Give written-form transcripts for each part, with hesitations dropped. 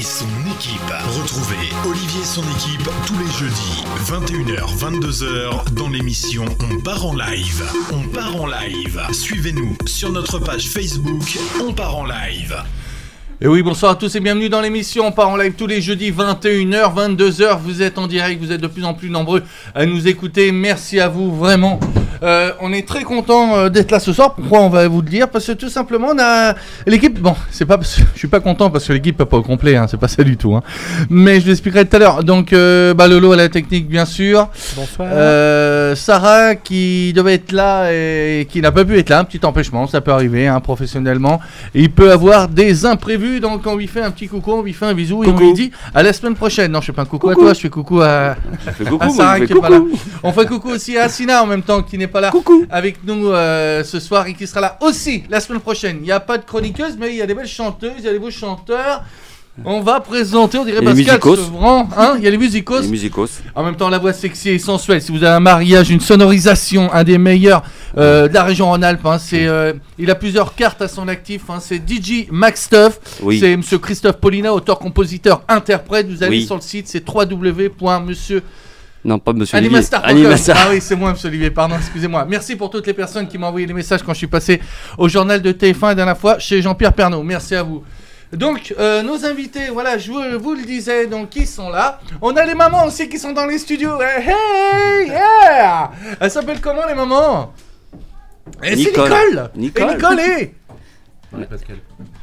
et son équipe. Retrouvez Olivier et son équipe tous les jeudis, 21h, 22h, dans l'émission On part en live. On part en live. Suivez-nous sur notre page Facebook On part en live. Et oui, bonsoir à tous et bienvenue dans l'émission On part en live tous les jeudis 21h, 22h. Vous êtes en direct, vous êtes de plus en plus nombreux à nous écouter. Merci à vous, vraiment. On est très content d'être là ce soir. Pourquoi on va vous le dire? Parce que tout simplement, on a l'équipe. Bon, c'est pas parce que je suis pas content parce que l'équipe n'est pas au complet, hein, c'est pas ça du tout. Hein. Mais je vous expliquerai tout à l'heure. Donc, Lolo à la technique, bien sûr. Bonsoir. Sarah qui devait être là et qui n'a pas pu être là. Un petit empêchement, ça peut arriver hein, professionnellement. Et il peut avoir des imprévus. Donc, on lui fait un petit coucou, on lui fait un bisou et on lui dit à la semaine prochaine. Non, je fais pas un coucou à toi, je fais coucou à Sarah qui est pas là. On fait coucou aussi à Sina en même temps qui n'est pas là avec nous ce soir et qui sera là aussi la semaine prochaine. Il n'y a pas de chroniqueuse, mais il y a des belles chanteuses, il y a des beaux chanteurs. On va présenter, on dirait Pascal Sevran, hein, il y a les musicos. En même temps, la voix sexy et sensuelle. Si vous avez un mariage, une sonorisation, un des meilleurs de la région Rhône-Alpes, hein, il a plusieurs cartes à son actif. Hein, c'est DJ Max Stuff. Oui. C'est Monsieur Christophe Paulina, auteur, compositeur, interprète. Vous allez sur le site, c'est www.monsieur. Non, pas Monsieur Animastar. Ah oui, c'est moi, Monsieur Olivier, pardon, excusez-moi. Merci pour toutes les personnes qui m'ont envoyé des messages quand je suis passé au journal de TF1 la dernière fois chez Jean-Pierre Pernaut. Merci à vous. Donc, nos invités, voilà, je vous le disais, donc ils sont là. On a les mamans aussi qui sont dans les studios. Hey, yeah. Elles s'appellent comment les mamans? Et Nicole. C'est Nicole. Et Nicole est Marie-Pascale.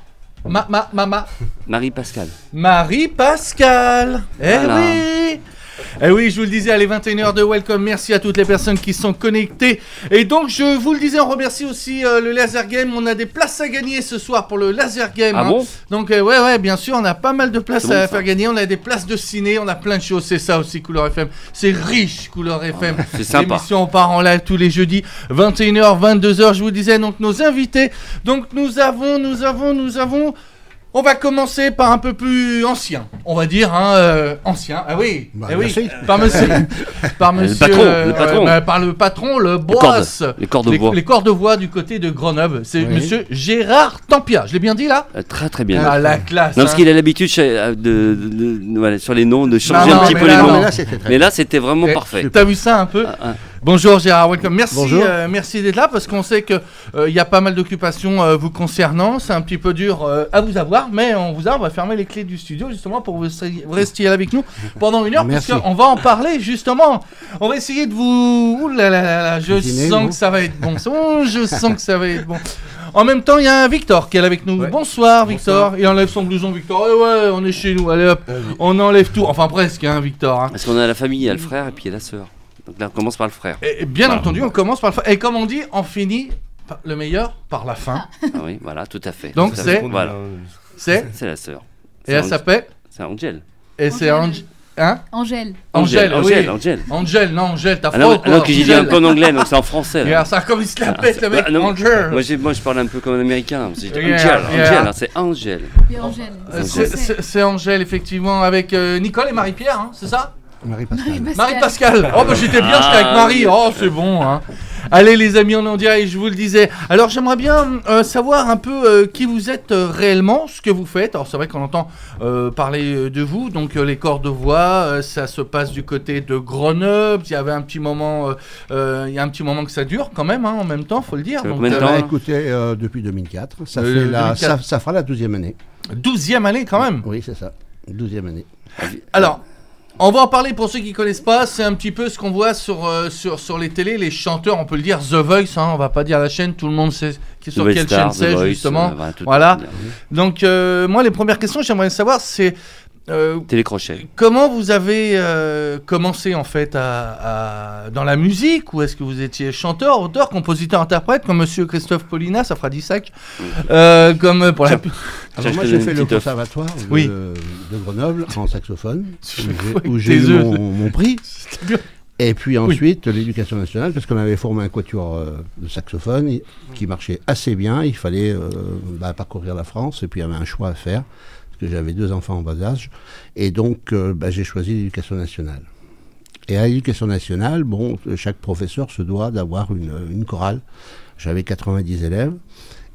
Marie-Pascale. Marie-Pascale. Voilà. Oui. Eh oui, je vous le disais, allez, 21h de welcome. Merci à toutes les personnes qui sont connectées. Et donc, je vous le disais, on remercie aussi le Laser Game. On a des places à gagner ce soir pour le Laser Game. Ah bon? Donc, ouais, bien sûr, on a pas mal de places à faire gagner. On a des places de ciné, on a plein de choses. C'est ça aussi, Couleur FM. C'est riche, Couleur FM. C'est sympa. L'émission, on part en live tous les jeudis, 21h, 22h. Je vous disais, donc, nos invités. Donc, nous avons. On va commencer par un peu plus ancien, on va dire, ancien. Ah oui, par monsieur, le patron. Par le patron, le boss, les corps de bois du côté de Grenoble. C'est monsieur Gérard Tampia. Je l'ai bien dit là? Très très bien. Ah, la classe. Non, parce qu'il a l'habitude sur les noms de changer un petit peu les noms. Mais là, c'était vraiment parfait. T'as vu ça un peu? Bonjour Gérard, welcome. Merci d'être là parce qu'on sait que il y a pas mal d'occupations vous concernant. C'est un petit peu dur à vous avoir, mais on va fermer les clés du studio justement pour que vous restiez avec nous pendant une heure. Merci. Parce qu'on va en parler justement. On va essayer de vous. Ouh là là, je sens que ça va être bon. Je sens que ça va être bon. En même temps, il y a un Victor qui est là avec nous. Ouais. Bonsoir Victor. Il enlève son blouson Victor. Ouais, on est chez nous. Allez hop, on enlève tout. Enfin presque, hein, Victor. Hein. Parce qu'on a la famille, il y a le frère et puis il y a la sœur. Donc là, on commence par le frère. Et bien entendu, on commence par le frère. Et comme on dit, on finit le meilleur par la fin. Ah oui, voilà, tout à fait. Donc c'est la sœur. Et elle s'appelle? C'est Angèle. Et c'est Angèle. Hein? Angèle, Angèle, t'as froid ou quoi? Non, que j'ai dit un peu en anglais, donc c'est en français. Regarde ça, comme il se la pète, le mec. Angèle. Moi, je parle un peu comme un américain. C'est Angèle. C'est Angèle, effectivement, avec Nicole et Marie-Pierre, hein, c'est ça? Marie-Pascale. Oh, bah j'étais bien, j'étais avec Marie. Oh, c'est bon, hein. Allez, les amis, on en dirait, je vous le disais. Alors, j'aimerais bien savoir un peu qui vous êtes réellement, ce que vous faites. Alors, c'est vrai qu'on entend parler de vous. Donc, les corps de voix, ça se passe du côté de Grenoble. Il y avait un petit moment, il y a un petit moment que ça dure quand même, hein, en même temps, faut le dire. Donc, écoutez, depuis 2004, ça fera la 12e année. 12e année quand même? Oui, c'est ça, 12e année. Alors, on va en parler pour ceux qui ne connaissent pas. C'est un petit peu ce qu'on voit sur les télés, les chanteurs, on peut le dire, The Voice, hein, on va pas dire la chaîne, tout le monde sait sur quelle chaîne c'est justement. Voilà. Donc moi les premières questions, j'aimerais savoir c'est Télécrochet. Comment vous avez commencé en fait dans la musique, ou est-ce que vous étiez chanteur, auteur, compositeur, interprète comme Monsieur Christophe Paulina, ça fera 10 sacs, comme pour la. Alors moi j'ai fait le conservatoire de Grenoble en saxophone où j'ai eu mon prix. Et puis ensuite l'éducation nationale, parce qu'on avait formé un quatuor de saxophone qui marchait assez bien. Il fallait parcourir la France et puis il y avait un choix à faire. Que j'avais 2 enfants en bas âge, et donc j'ai choisi l'éducation nationale. Et à l'éducation nationale, chaque professeur se doit d'avoir une chorale. J'avais 90 élèves,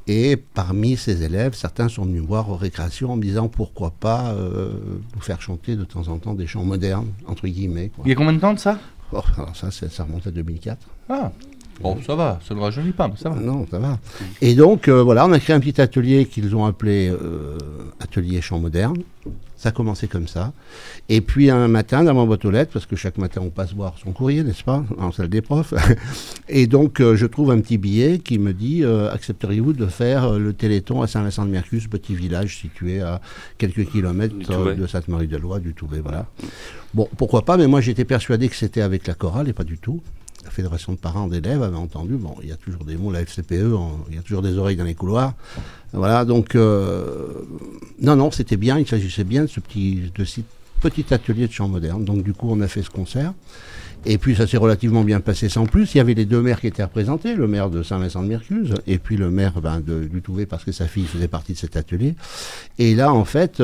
Et parmi ces élèves, certains sont venus me voir aux récréations en me disant pourquoi pas nous faire chanter de temps en temps des chants modernes, entre guillemets. Quoi. Il y a combien de temps de ça? Alors ça remonte à 2004. Ah, bon, ça va, ça ne rajeunit pas, mais ça va. Non, ça va. Et donc, voilà, on a créé un petit atelier qu'ils ont appelé Atelier Chants Modernes. Ça a commencé comme ça. Et puis un matin, dans ma boîte aux lettres, parce que chaque matin on passe voir son courrier, n'est-ce pas, en salle des profs. Et donc je trouve un petit billet qui me dit accepteriez-vous de faire le Téléthon à Saint-Vincent-de-Mercus, petit village situé à quelques kilomètres de Sainte-Marie-de-Loire, du Touvet, voilà. Bon, pourquoi pas, mais moi j'étais persuadé que c'était avec la chorale et pas du tout. La fédération de parents d'élèves avait entendu, bon, il y a toujours des mots, la FCPE, il y a toujours des oreilles dans les couloirs. Voilà, donc, non, c'était bien, il s'agissait bien de ce petit atelier de chant moderne. Donc, du coup, on a fait ce concert. Et puis, ça s'est relativement bien passé sans plus. Il y avait les deux maires qui étaient représentés, le maire de Saint-Vincent-de-Mercus, et puis le maire du Touvet, parce que sa fille faisait partie de cet atelier. Et là, en fait,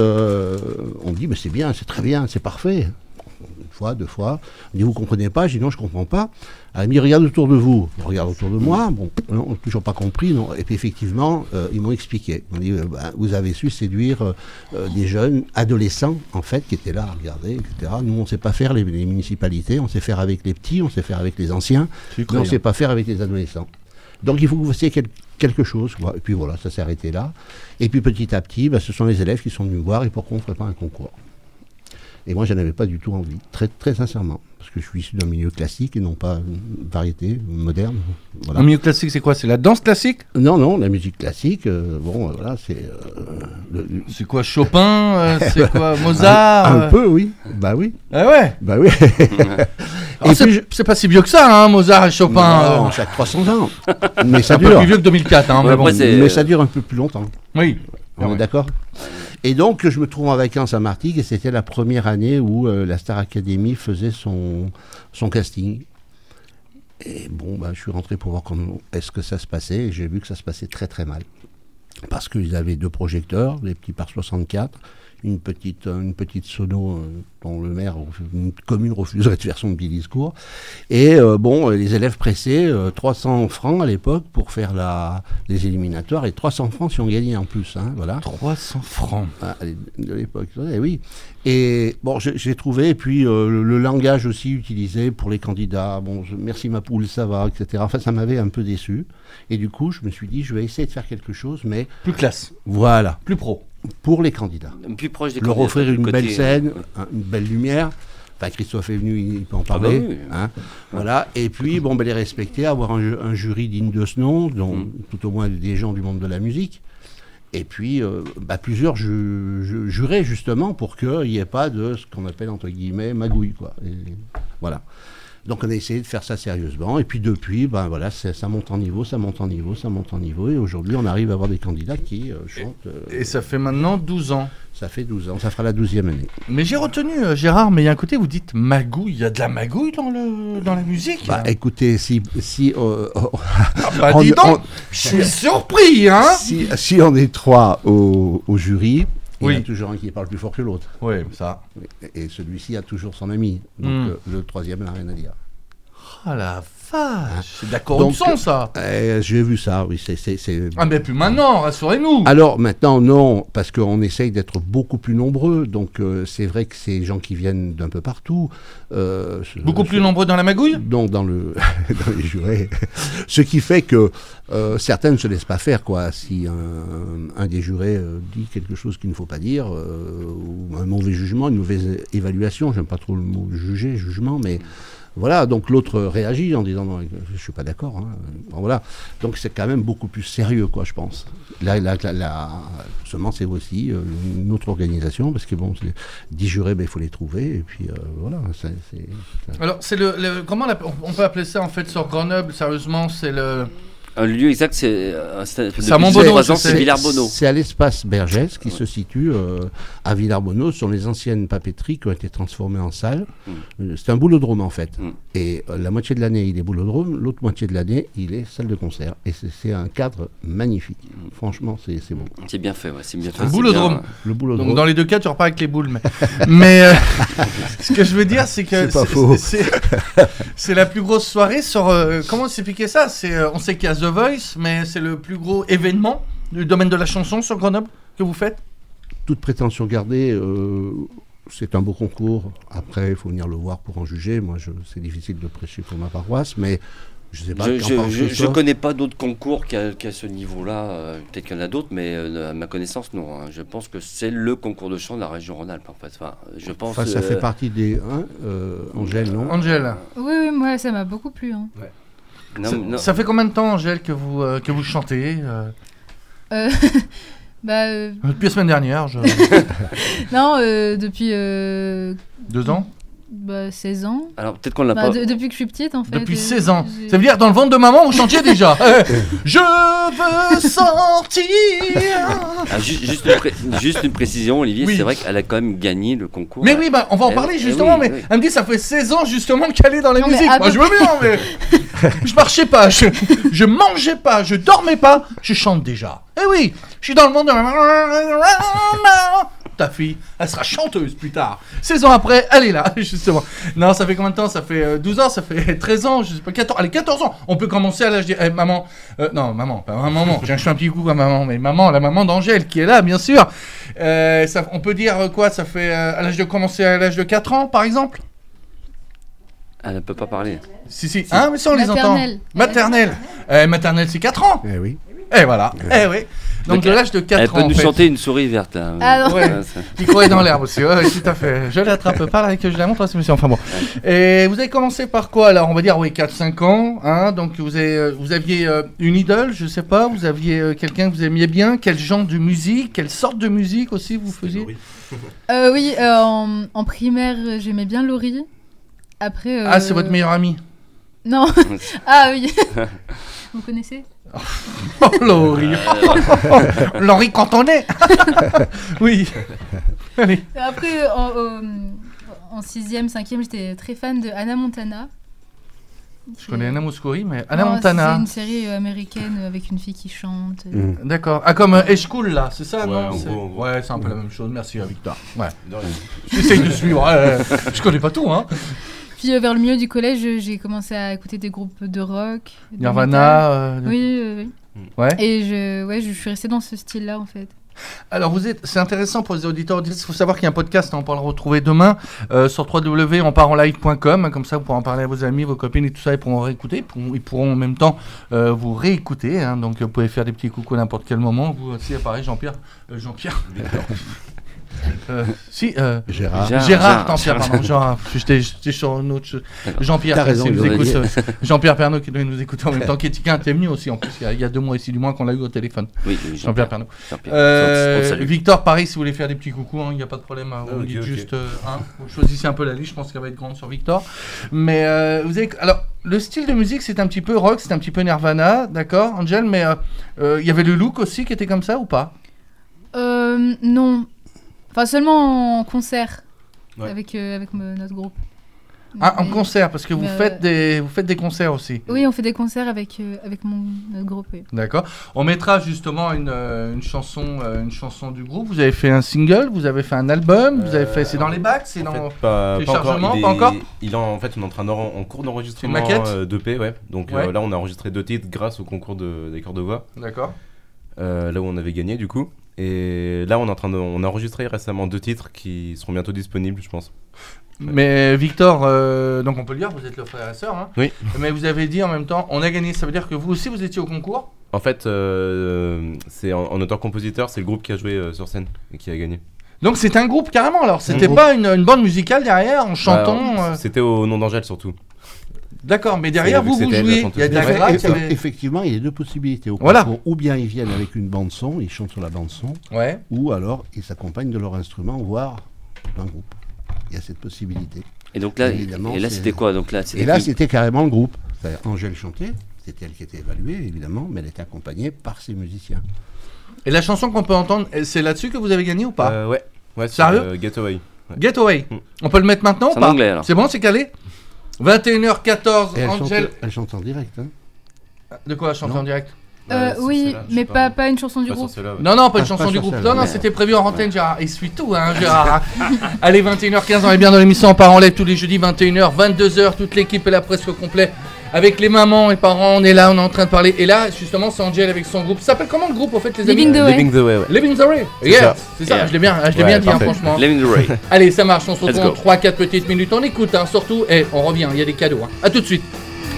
on dit, mais c'est bien, c'est très bien, c'est parfait. Une fois, deux fois. On dit, vous comprenez pas? Je dis, non, je comprends pas. Elle me dit, regarde autour de vous. Je regarde autour de moi. Bon, non, on n'a toujours pas compris. Non. Et puis, effectivement, ils m'ont expliqué. Ils m'ont dit, vous avez su séduire des jeunes adolescents, en fait, qui étaient là à regarder, etc. Nous, on ne sait pas faire les municipalités. On sait faire avec les petits, on sait faire avec les anciens. Mais on ne sait pas faire avec les adolescents. Donc, il faut que vous fassiez quelque chose. Quoi. Et puis, voilà, ça s'est arrêté là. Et puis, petit à petit, ce sont les élèves qui sont venus me voir et pourquoi on ne ferait pas un concours. Et moi, je n'avais pas du tout envie, très, très sincèrement, parce que je suis issu d'un milieu classique et non pas une variété moderne. Voilà. Un milieu classique, c'est quoi? C'est la danse classique? Non, la musique classique, voilà, c'est... C'est quoi, Chopin? C'est quoi, Mozart? Un peu, oui. Bah oui. Ah ouais? Bah oui. Et c'est pas si vieux que ça, hein, Mozart et Chopin. Non, chaque 300 ans. Mais ça un dure. peu plus vieux que 2004, hein, mais ça dure un peu plus longtemps. Oui. On est d'accord? Et donc, je me trouve en vacances à Martigues et c'était la première année où la Star Academy faisait son casting. Et bon, je suis rentré pour voir comment est-ce que ça se passait et j'ai vu que ça se passait très très mal. Parce qu'ils avaient 2 projecteurs, des petits par 64, une petite sono dont le maire, une commune refuserait de faire son petit discours. Et les élèves pressés, 300 francs à l'époque pour faire les éliminatoires et 300 francs si on gagnait en plus. Hein, voilà. 300 francs de l'époque, oui. Et bon, j'ai trouvé, et puis le langage aussi utilisé pour les candidats, merci ma poule, ça va, etc. Enfin, ça m'avait un peu déçu. Et du coup, je me suis dit, je vais essayer de faire quelque chose, mais... plus classe. Voilà. Plus pro. Pour les candidats. Plus proche des leur offrir une belle scène, une belle lumière. Enfin, Christophe est venu, il peut en parler. Oui. Hein, voilà. Et puis, les respecter, avoir un jury digne de ce nom, dont tout au moins des gens du monde de la musique. Et puis, plusieurs juraient justement pour qu'il n'y ait pas de ce qu'on appelle, entre guillemets, magouille, quoi. Et, voilà. Donc on a essayé de faire ça sérieusement et puis depuis, ça monte en niveau, et aujourd'hui on arrive à avoir des candidats qui chantent. Et ça fait maintenant 12 ans. Ça fait 12 ans, ça fera la 12e année. Mais j'ai retenu, Gérard, mais il y a un côté, vous dites magouille, il y a de la magouille dans la musique. Écoutez, si dis donc, je suis surpris, hein. Si on est 3 au jury, il y a toujours un qui parle plus fort que l'autre. Oui, ça. Et celui-ci a toujours son ami. Donc le 3e n'a rien à dire. Ah la vache, c'est de la corruption, ça. J'ai vu ça, oui. Ah mais plus maintenant, rassurez-nous. Alors maintenant, non, parce qu'on essaye d'être beaucoup plus nombreux. Donc c'est vrai que c'est des gens qui viennent d'un peu partout. Beaucoup plus nombreux dans la magouille? Donc dans les jurés. Ce qui fait que certains ne se laissent pas faire, quoi. Si un des jurés dit quelque chose qu'il ne faut pas dire, ou un mauvais jugement, une mauvaise évaluation, j'aime pas trop le mot jugement, mais... Voilà, donc l'autre réagit en disant non, je ne suis pas d'accord. Hein. Bon, voilà. Donc c'est quand même beaucoup plus sérieux, quoi, je pense. Seulement c'est aussi une autre organisation, parce que 10 jurés, il faut les trouver, et puis voilà. Alors, c'est comment on peut appeler ça en fait sur Grenoble, sérieusement, c'est le... Un lieu exact, c'est à Montbonneau, c'est Villarbonneau. C'est à l'espace Bergès qui se situe à Villarbonneau. Ce sont les anciennes papeteries qui ont été transformées en salle. C'est un boulodrome en fait. Et la moitié de l'année, il est boulodrome. L'autre moitié de l'année, il est salle de concert. Et c'est un cadre magnifique. franchement, c'est bon. C'est bien fait, ouais, c'est bien fait. Le boulodrome. Le boulodrome. Donc dans les deux cas, tu repars avec les boules. Mais ce que je veux dire, c'est que c'est la plus grosse soirée sur... comment s'expliquer ça? On sait qu'il y a The Voice, mais c'est le plus gros événement du domaine de la chanson sur Grenoble que vous faites? Toute prétention gardée, c'est un beau concours. Après, il faut venir le voir pour en juger. Moi, c'est difficile de prêcher pour ma paroisse, mais je sais pas. Je connais pas d'autres concours qui a ce niveau-là. Peut-être qu'il y en a d'autres, mais à ma connaissance, non. Hein. Je pense que c'est le concours de chant de la région Rhône-Alpes, en fait. Enfin, je pense. Enfin, ça fait partie des Angèle, non? Angèle. Oui, moi, ça m'a beaucoup plu. Hein. Ouais. Ça fait combien de temps, Angèle, que vous chantez Depuis la semaine dernière. Non, depuis... 2 ans 16 ans. Alors peut-être qu'on l'a pas... Depuis que je suis petite, en fait. Depuis 16 ans. Ça veut dire dans le ventre de maman, vous chantiez déjà. Je veux sortir. Juste une précision, Olivier, oui. C'est vrai qu'elle a quand même gagné le concours. Mais oui, on va en parler justement. Oui. Elle me dit ça fait 16 ans justement qu'elle est dans les musiques. Moi je veux bien, mais je marchais pas, je mangeais pas, je dormais pas, je chante déjà. Eh oui, je suis dans le monde de... Ta fille, elle sera chanteuse plus tard. 16 ans après, elle est là, justement. Non, ça fait combien de temps? Ça fait 12 ans, ça fait 13 ans, je sais pas, 14. Allez, 14 ans. On peut commencer à l'âge de... maman. Non, maman, pas maman. Je fais un petit coucou à maman, mais maman, la maman d'Angèle qui est là, bien sûr. On peut dire quoi? Ça fait à l'âge de 4 ans, par exemple? Elle ne peut pas parler. Si. Hein, mais ça, on les entend. Maternelle. Maternelle, c'est 4 ans. Eh oui. Et voilà. Eh oui. Donc de l'âge de 4 ans. Elle peut nous chanter une souris verte. Là. Ah non. Ouais, qui courait dans l'herbe aussi. Ouais, tout à fait. Je l'attrape pas là et que je la montre à ce monsieur. Enfin bon. Et vous avez commencé par quoi? Alors on va dire 4-5 ans. Hein, donc vous aviez une idole, je sais pas. Vous aviez quelqu'un que vous aimiez bien. Quel genre de musique? Quelle sorte de musique aussi vous faisiez? Oui, en primaire, j'aimais bien Laurie. Après. Ah, c'est votre meilleure amie? Non. Ah oui. Vous connaissez? Oh, Laurie. Laurie quand on est. Oui. Allez. Après, en 6e, 5e, j'étais très fan de Hannah Montana. Je connais Anna Mouskouri, mais Hannah Montana. C'est une série américaine avec une fille qui chante. D'accord. Ah, comme Edge School, là, c'est ça, ouais, non? Ouais, c'est un peu la même chose. Merci, Victor. Ouais. J'essaye de suivre. Je connais pas tout, hein. Puis vers le milieu du collège, j'ai commencé à écouter des groupes de rock. Nirvana. Oui. Ouais. Et je suis restée dans ce style-là, en fait. Alors c'est intéressant pour les auditeurs. Il faut savoir qu'il y a un podcast, on pourra le retrouver demain sur www.onparenlive.com. Comme ça, vous pourrez en parler à vos amis, vos copines et tout ça. Ils pourront réécouter. Ils pourront en même temps vous réécouter. Hein, donc vous pouvez faire des petits coucous à n'importe quel moment. Vous aussi, pareil, Jean-Pierre. Gérard, tant pis, pardon. J'étais sur une autre chose. Jean-Pierre, t'as raison, nous écoute, Jean-Pierre Pernaut qui doit nous écouter en même temps, qui était venu aussi en plus il y a 2 mois ici, du moins qu'on l'a eu au téléphone. Oui, Jean-Pierre Pernaut. Victor, pareil, si vous voulez faire des petits coucous, il n'y a pas de problème. Vous dites juste, vous choisissez un peu la liste, je pense qu'elle va être grande sur Victor. Mais vous avez, alors, le style de musique, c'est un petit peu rock, c'est un petit peu Nirvana, d'accord, Angel, mais il y avait le look aussi qui était comme ça ou pas? Non. Enfin, seulement en concert, avec notre groupe. Ah, en concert, parce que vous faites des concerts aussi. Oui, on fait des concerts avec notre groupe. Oui. D'accord. On mettra justement une chanson du groupe. Vous avez fait un single, vous avez fait un album, vous avez fait... C'est dans les bacs, c'est dans les chargements, pas encore. En fait, on est en cours d'enregistrement d'EP, ouais. Donc là, on a enregistré 2 titres grâce au concours des corps de voix. D'accord. Là où on avait gagné, du coup. Et là, on a enregistré récemment 2 titres qui seront bientôt disponibles, je pense. Mais Victor, donc on peut le dire, vous êtes le frère et sœur. Hein. Oui. Mais vous avez dit en même temps, on a gagné. Ça veut dire que vous aussi, vous étiez au concours? En fait, c'est en auteur-compositeur, c'est le groupe qui a joué sur scène et qui a gagné. Donc c'est un groupe carrément alors. C'était pas une bande musicale derrière en chantant. C'était au nom d'Angèle surtout. D'accord, mais derrière vous jouez. Il y a de la gratte, effectivement, il y a 2 possibilités. Au concours, ou bien ils viennent avec une bande son, ils chantent sur la bande son, ou alors ils s'accompagnent de leur instrument, voire d'un groupe. Il y a cette possibilité. Et donc là, c'était quoi? Donc là, c'était carrément le groupe. Angèle chantait, c'était elle qui était évaluée évidemment, mais elle était accompagnée par ses musiciens. Et la chanson qu'on peut entendre, c'est là-dessus que vous avez gagné ou pas? Ouais. Sérieux? Getaway. Ouais. Getaway. On peut le mettre maintenant ou pas? Anglais, alors. C'est bon, c'est calé? 21h14, Et Angèle. elle chante en direct. Hein. De quoi elle chante en direct? Oui, mais pas une chanson du groupe. Non, pas une chanson du groupe. Non, c'était prévu en antenne, Gérard. Il suit tout, hein, Gérard. Allez, 21h15, on est bien dans l'émission On part en live tous les jeudis, 21h, 22h. Toute l'équipe est là presque au complet. Avec les mamans et parents, on est là, on est en train de parler. Et là, justement, c'est Angel avec son groupe. Ça s'appelle comment le groupe, en fait, les amis? Living the Way, ouais. Living the Way. Yes, c'est ça. Je l'ai bien dit, hein, franchement. Living the Way. Allez, ça marche. On se retrouve en 3-4 petites minutes. On écoute, hein, surtout. Et on revient, il y a des cadeaux. Hein. À tout de suite.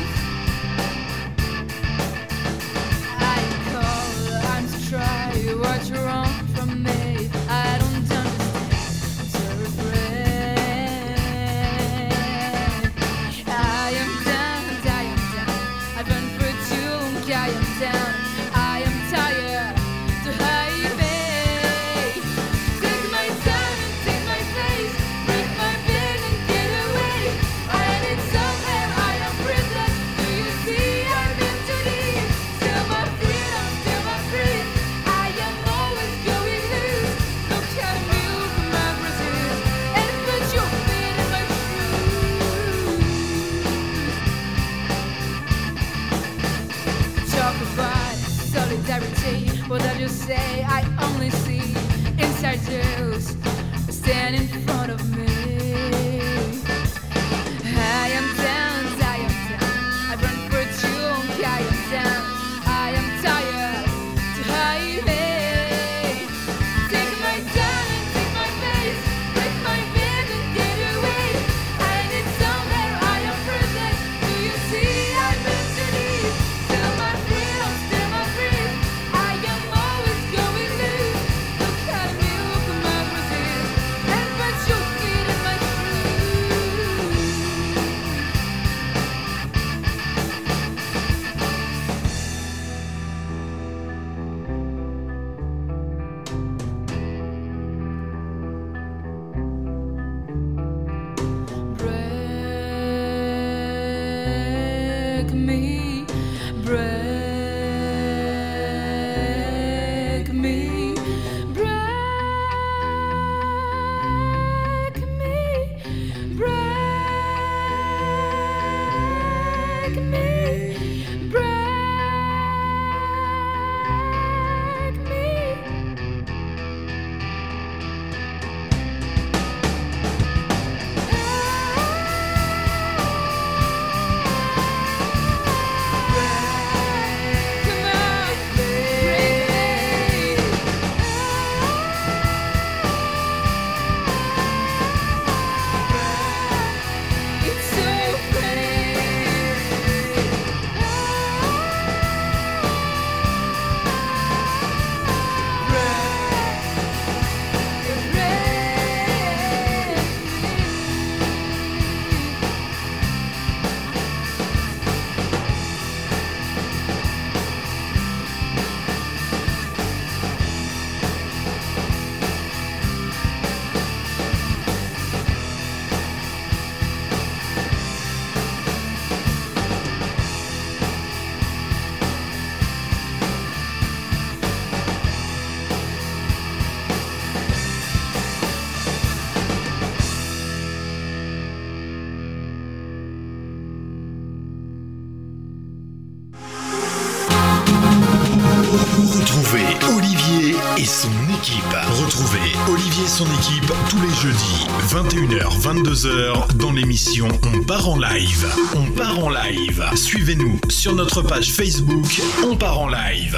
Retrouvez Olivier et son équipe. Retrouvez Olivier et son équipe tous les jeudis, 21h, 22h, dans l'émission On part en live. On part en live. Suivez-nous sur notre page Facebook On part en live.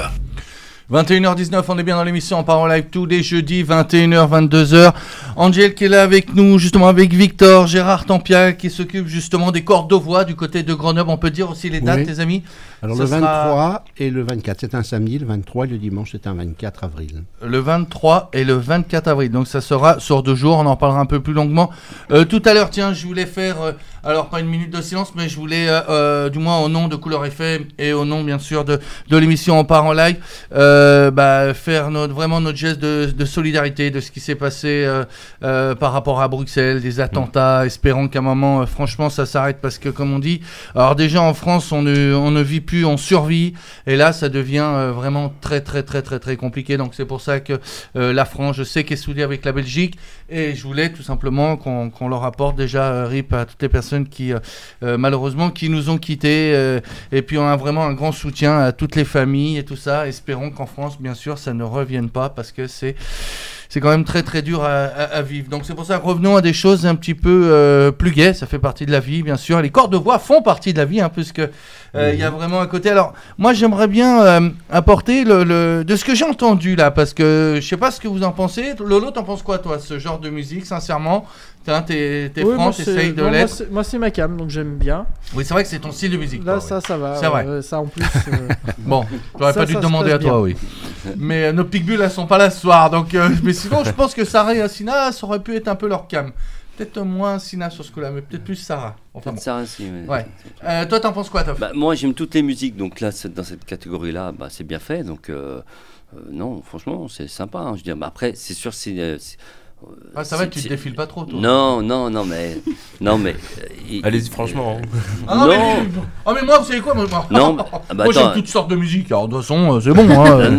21h19, on est bien dans l'émission On part en live tous les jeudis, 21h, 22h. Angel qui est là avec nous, justement avec Victor, Gérard Tampia qui s'occupe justement des cordes de voix du côté de Grenoble. On peut dire aussi les dates, tes amis? Alors le 23 et le 24, c'est un samedi, le 23 et le dimanche, c'est un 24 avril. Le 23 et le 24 avril, donc ça sera sur 2 jours, on en parlera un peu plus longuement. Tout à l'heure, tiens, je voulais faire, alors pas une minute de silence, mais je voulais, du moins au nom de Couleur FM et au nom bien sûr de l'émission On part en live, faire vraiment notre geste de solidarité de ce qui s'est passé par rapport à Bruxelles, des attentats, espérons qu'à un moment, franchement, ça s'arrête parce que, comme on dit, alors déjà en France, on ne vit plus, on survit, et là, ça devient vraiment très, très, très, très, très compliqué. Donc, c'est pour ça que la France, je sais qu'elle est soudée avec la Belgique, et je voulais tout simplement qu'on leur apporte déjà RIP à toutes les personnes qui, malheureusement, qui nous ont quittés, et puis on a vraiment un grand soutien à toutes les familles et tout ça. Espérons qu'en France, bien sûr, ça ne revienne pas parce que c'est quand même très très dur à vivre. Donc c'est pour ça, revenons à des choses un petit peu plus gaies. Ça fait partie de la vie, bien sûr. Les corps de voix font partie de la vie, puisque il y a vraiment un côté. Alors moi, j'aimerais bien apporter de ce que j'ai entendu là, parce que je sais pas ce que vous en pensez. Lolo, t'en penses quoi, toi, ce genre de musique, sincèrement? T'es franc, t'essayes de l'être. Moi, c'est ma cam, donc j'aime bien. Oui, c'est vrai que c'est ton style de musique. Là, toi, ça va. C'est vrai. Ça, en plus. Bon, j'aurais pas dû te demander à toi, oui. Mais nos petites bulles, elles sont pas là ce soir. Donc, mais sinon, je pense que Sarah et Asina, ça aurait pu être un peu leur cam. Peut-être moins Sina sur ce coup-là, mais peut-être plus Sarah. Enfin, bon. Sarah, si. Ouais. Toi, t'en penses quoi, Toff? Moi, j'aime toutes les musiques. Donc là, dans cette catégorie-là, c'est bien fait. Donc, non, franchement, c'est sympa. Je veux dire, après, c'est sûr, ça va, tu te défiles pas trop, toi. Non, mais. Allez-y, franchement. Ah, non. Mais moi, vous savez quoi? Moi, j'aime toutes sortes de musique. Alors, de toute façon, c'est bon.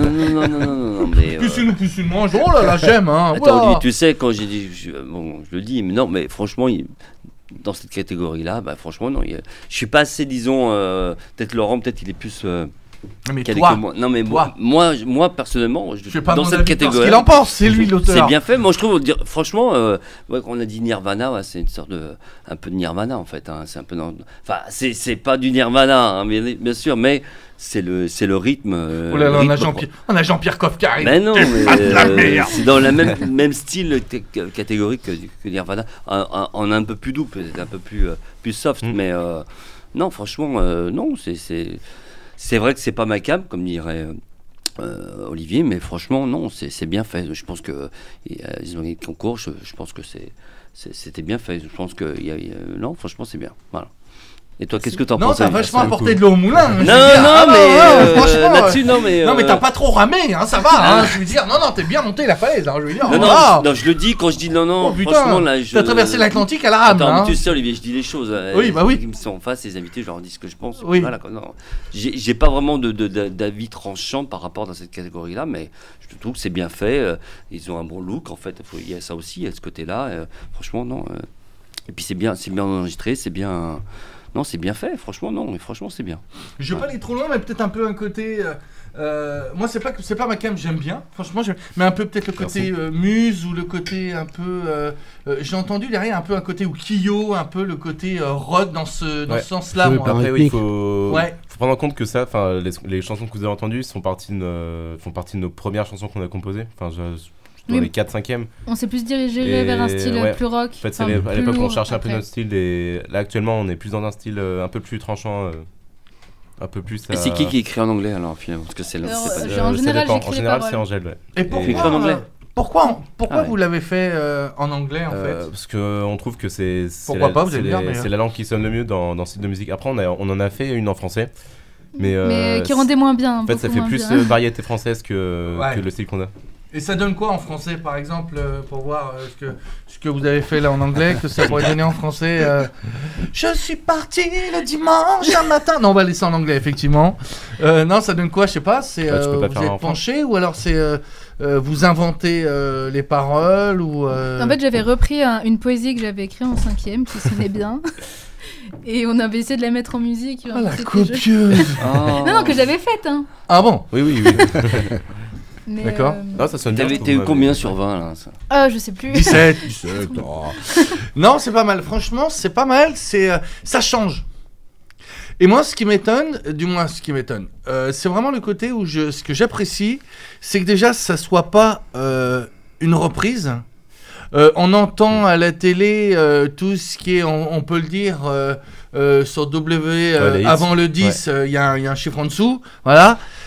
Non, mais. Plus une mange. Oh là là, j'aime. Attends, Olivier, tu sais, quand j'ai dit. Je le dis, mais non, mais franchement, dans cette catégorie-là, franchement, non. Je suis pas assez, disons. Peut-être Laurent, peut-être il est plus. Mais toi, non mais moi personnellement, dans cette catégorie, ce qu'il en pense, c'est lui l'auteur. C'est bien fait. Moi je trouve, franchement, quand on a dit Nirvana, c'est une sorte un peu de Nirvana en fait. C'est un peu, enfin c'est pas du Nirvana, bien sûr, mais c'est le rythme. Oh là là, on a Jean-Pierre Coff qui arrive. Mais non, c'est dans le même style catégorique que Nirvana, en un peu plus doux, peut-être un peu plus soft, mais non, franchement, non, c'est vrai que c'est pas ma cam, comme dirait Olivier, mais franchement, non, c'est bien fait. Je pense que ils ont gagné le concours. Je pense que c'était bien fait. Je pense que non, franchement, c'est bien. Voilà. Et toi, qu'est-ce que t'en penses? Non, t'as vachement apporté de l'eau au moulin. Franchement, là-dessus, non, mais t'as pas trop ramé, ça va. Je veux dire, non, t'es bien monté la falaise. Je veux dire, non, je le dis quand je dis non, franchement, là, t'as traversé l'Atlantique à la rame. Attends, tu sais, Olivier, je dis les choses. Oui, bah oui. Ils me sont en face, les invités, je leur dis ce que je pense. Oui. Voilà, non, j'ai pas vraiment d'avis tranchant par rapport à cette catégorie-là, mais je trouve que c'est bien fait. Ils ont un bon look, en fait. Il y a ça aussi, il y a ce côté-là. Franchement, non. Et puis c'est bien enregistré, c'est bien. Non, c'est bien fait, franchement, non, mais franchement, c'est bien. Je vais pas aller trop loin, mais peut-être un peu un côté. Moi, c'est pas ma cam, j'aime bien, franchement, mais un peu peut-être le côté muse ou le côté un peu. J'ai entendu derrière un peu un côté Kyo, un peu le côté rock dans ce sens-là. Après, il faut prendre en compte que ça, les chansons que vous avez entendues font partie de nos premières chansons qu'on a composées. Dans les 4-5e. On s'est plus dirigé vers un style plus rock. En fait, c'est à l'époque on cherchait un peu notre style. Et là, actuellement, on est plus dans un style un peu plus tranchant. Un peu plus. Et c'est qui écrit en anglais alors finalement? Parce que c'est en général, en général, c'est Angèle. Ouais. Et pourquoi en anglais? Pourquoi vous l'avez fait en anglais en fait? Parce qu'on trouve que c'est la langue qui sonne le mieux dans ce style de musique. Après, on en a fait une en français. Mais qui rendait moins bien. En fait, ça fait plus variété française que le style qu'on a. Et ça donne quoi en français, par exemple, pour voir ce que vous avez fait là en anglais, que ça pourrait donner en français Je suis parti le dimanche un matin. Non, on va laisser en anglais, effectivement. Non, ça donne quoi, je sais pas. C'est vous êtes penché ou alors c'est vous inventez les paroles ou En fait, j'avais repris une poésie que j'avais écrite en 5e qui sonnait bien. Et on avait essayé de la mettre en musique. Oh, la copieuse. Non, que j'avais faite. Ah bon? Oui. Mais d'accord. Non, ça sonne bien. T'as eu combien sur 20 là ça? Je sais plus. 17. Oh. Non, c'est pas mal. Franchement, c'est pas mal. Ça change. Et moi, ce qui m'étonne, c'est vraiment le côté où ce que j'apprécie, c'est que déjà, ça soit pas une reprise. On entend à la télé tout ce qui est, on peut le dire, sur W avant le 10, il y a un chiffre en dessous, voilà.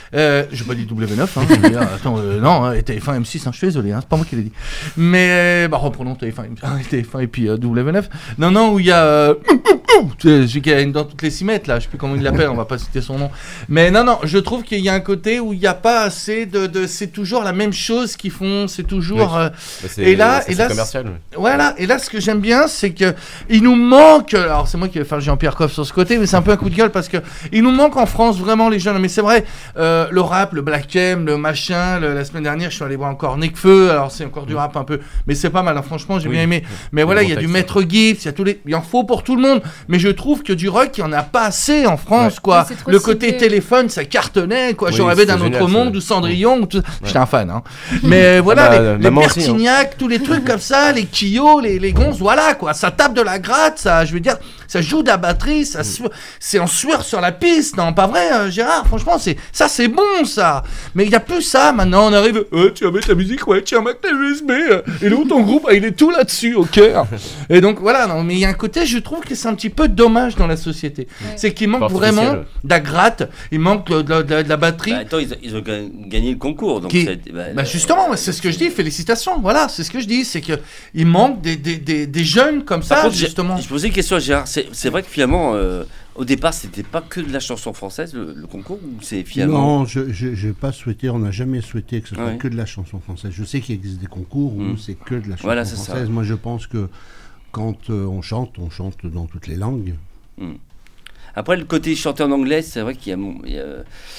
J'ai pas dit W9, hein, je veux dire, attends, non, TF1 M6, hein, je suis désolé, hein, c'est pas moi qui l'ai dit. Mais, reprenons TF1 et puis W9. Non, où il y a celui qui est dans toutes les 6 mètres, là, je sais plus comment il l'appelle, on va pas citer son nom. Mais non, je trouve qu'il y a un côté où il n'y a pas assez de c'est toujours la même chose qu'ils font, c'est toujours... et là, commercial. Voilà, et là, ce que j'aime bien, c'est que il nous manque, alors c'est moi qui vais faire Jean-Pierre Coff sur ce côté, mais c'est un peu un coup de gueule parce que il nous manque en France vraiment les jeunes. Mais c'est vrai, le rap, le black M, le machin, la semaine dernière, je suis allé voir encore Nekfeu, alors c'est encore du rap un peu, mais c'est pas mal, hein, franchement, j'ai bien aimé. Mais voilà, il y a du Maître Gibbs, il en faut pour tout le monde, mais je trouve que du rock, il y en a pas assez en France, quoi. Le côté téléphone, ça cartonnait, quoi. Je rêvais d'un autre monde, ou Cendrillon, tout... j'étais un fan, hein. Mais voilà, les Bertignac, tous les trucs comme ça, les Kyo, les gonzes, voilà, quoi. Ça tape de la gratte, ça, je veux dire, ça joue de la batterie, c'est en sueur sur la piste, non, pas vrai, Gérard, franchement, c'est bon, ça. Mais il n'y a plus ça, maintenant, on arrive, tu vas mettre la musique, tiens, mec, la USB, et l'autre, ton groupe, il est tout là-dessus, ok. Et donc, voilà, non, mais il y a un côté, je trouve que c'est un petit peu dommage dans la société. Ouais. C'est qu'il manque vraiment de la gratte, il manque de la batterie. Attends, ils ont gagné le concours, donc justement, c'est ce que je dis, félicitations, voilà, c'est ce que je dis, c'est qu'il manque des jeunes comme ça, contre, justement. Je posais une question à Gérard, c'est vrai que finalement, au départ, c'était pas que de la chanson française, le concours, ou c'est finalement... Non, j'ai pas souhaité, on n'a jamais souhaité que ce soit que de la chanson française. Je sais qu'il existe des concours où c'est que de la chanson française. Ça. Moi, je pense que quand on chante dans toutes les langues. Après, le côté chanter en anglais, c'est vrai qu'il y a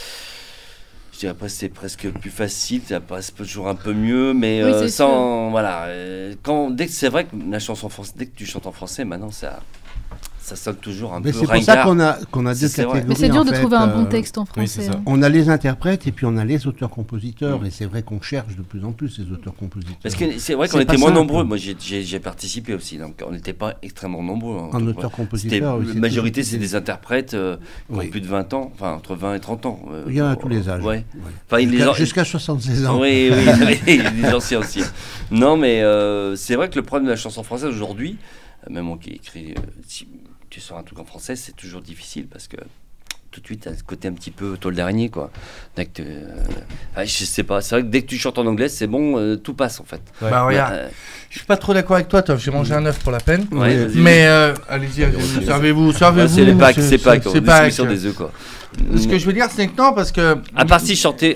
je dirais pas c'est presque plus facile, ça passe toujours un peu mieux, mais voilà. C'est vrai que la chanson française, dès que tu chantes en français, maintenant ça sonne toujours un peu ringard. C'est pour ça qu'on a deux catégories. Mais c'est dur de trouver un bon texte en français. Oui, on a les interprètes et puis on a les auteurs-compositeurs. Et c'est vrai qu'on cherche de plus en plus les auteurs-compositeurs. Parce que c'est vrai qu'on était moins nombreux. Moi, j'ai participé aussi, donc on n'était pas extrêmement nombreux. En auteurs-compositeurs. La majorité, c'est des interprètes qui ont plus de 20 ans, enfin entre 20 et 30 ans. Il y en a à tous les âges. Ouais. Enfin, jusqu'à 76 ans. Oui, il y a des anciens aussi. Non, mais c'est vrai que le problème de la chanson française aujourd'hui, même moi qui écris... tu sors un truc en français, c'est toujours difficile parce que tout de suite, t'as ce côté un petit peu tôle d'araignée, quoi. Je sais pas, c'est vrai que dès que tu chantes en anglais, c'est bon, tout passe en fait. Ouais. Bah regarde, je suis pas trop d'accord avec toi, j'ai mangé un œuf pour la peine. Ouais, mais allez-y, servez-vous. C'est les packs, c'est pas distribution des œufs, quoi. Ce que je veux dire, c'est que non, parce que... À part si chanter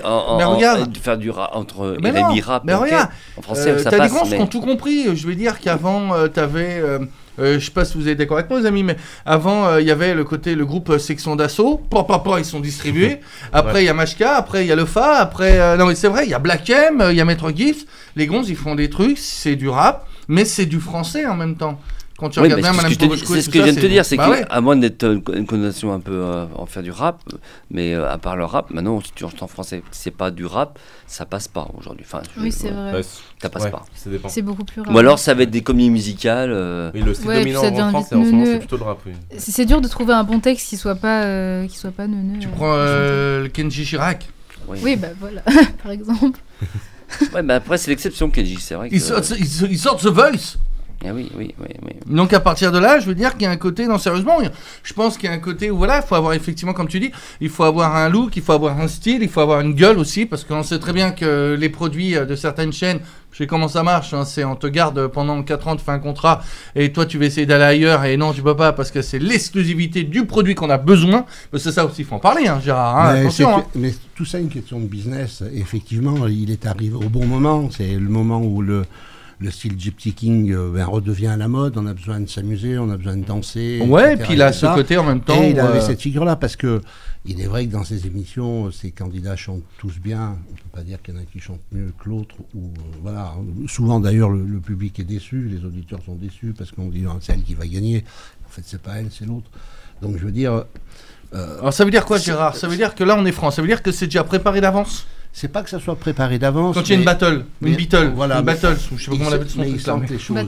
faire du rap entre Rémi rap, mais regarde, en français, ça passe. T'as des gens qui mais... ont tout compris. Je veux dire qu'avant, t'avais... je sais pas si vous êtes d'accord avec moi, les amis, mais avant, il y avait le groupe Section d'Assaut. Ils sont distribués. Après, il y a Machka. Après, il y a Le Fa. Après, non, mais c'est vrai, il y a Black M, il y a Maître Gibbs. Les gonzes, ils font des trucs, c'est du rap, mais c'est du français en même temps. Quand tu regardes bien Madame Pogochko, c'est ce que je viens de te dire, c'est qu'à moins d'être une connotation un peu en faire du rap, mais à part le rap, maintenant, si tu chantes en français, c'est pas du rap, ça passe pas aujourd'hui. Enfin, c'est vrai. Ça passe pas. Ça dépend. C'est beaucoup plus rap. Ou alors, ça va être des comédies musicales. Oui, le style dominant en France, en ce moment, c'est plutôt le rap. Oui. C'est dur de trouver un bon texte qui soit pas neuneux. Tu prends le Kenji Chirac. Oui, bah voilà, par exemple. Ouais, bah après, c'est l'exception, Kenji, c'est vrai. Il sort The Voice. Ah oui. Donc à partir de là, je veux dire qu'il y a un côté, non sérieusement, je pense qu'il y a un côté où voilà, il faut avoir effectivement, comme tu dis, il faut avoir un look, il faut avoir un style, il faut avoir une gueule aussi, parce qu'on sait très bien que les produits de certaines chaînes, je sais comment ça marche, hein, c'est on te garde pendant 4 ans, tu fais un contrat, et toi tu vas essayer d'aller ailleurs, et non tu peux pas, parce que c'est l'exclusivité du produit qu'on a besoin, mais c'est ça aussi, il faut en parler, hein, Gérard, hein, attention. Mais tout ça est une question de business, effectivement, il est arrivé au bon moment, c'est le moment où le style Gypsy King redevient à la mode, on a besoin de s'amuser, on a besoin de danser. Ouais, et puis il a ce côté en même temps. Et il avait cette figure-là, parce que il est vrai que dans ces émissions, ces candidats chantent tous bien. On ne peut pas dire qu'il y en a qui chantent mieux que l'autre. Voilà. Souvent d'ailleurs, le public est déçu, les auditeurs sont déçus, parce qu'on dit c'est elle qui va gagner. En fait, c'est pas elle, c'est l'autre. Donc je veux dire... Alors ça veut dire quoi, Gérard ? Ça veut dire que là, on est franc. Ça veut dire que c'est déjà préparé d'avance ? C'est pas que ça soit préparé d'avance. Quand il y a une battle, une battle, voilà, une battle, je sais pas comment on l'appelle. Mais ils sentent les choses.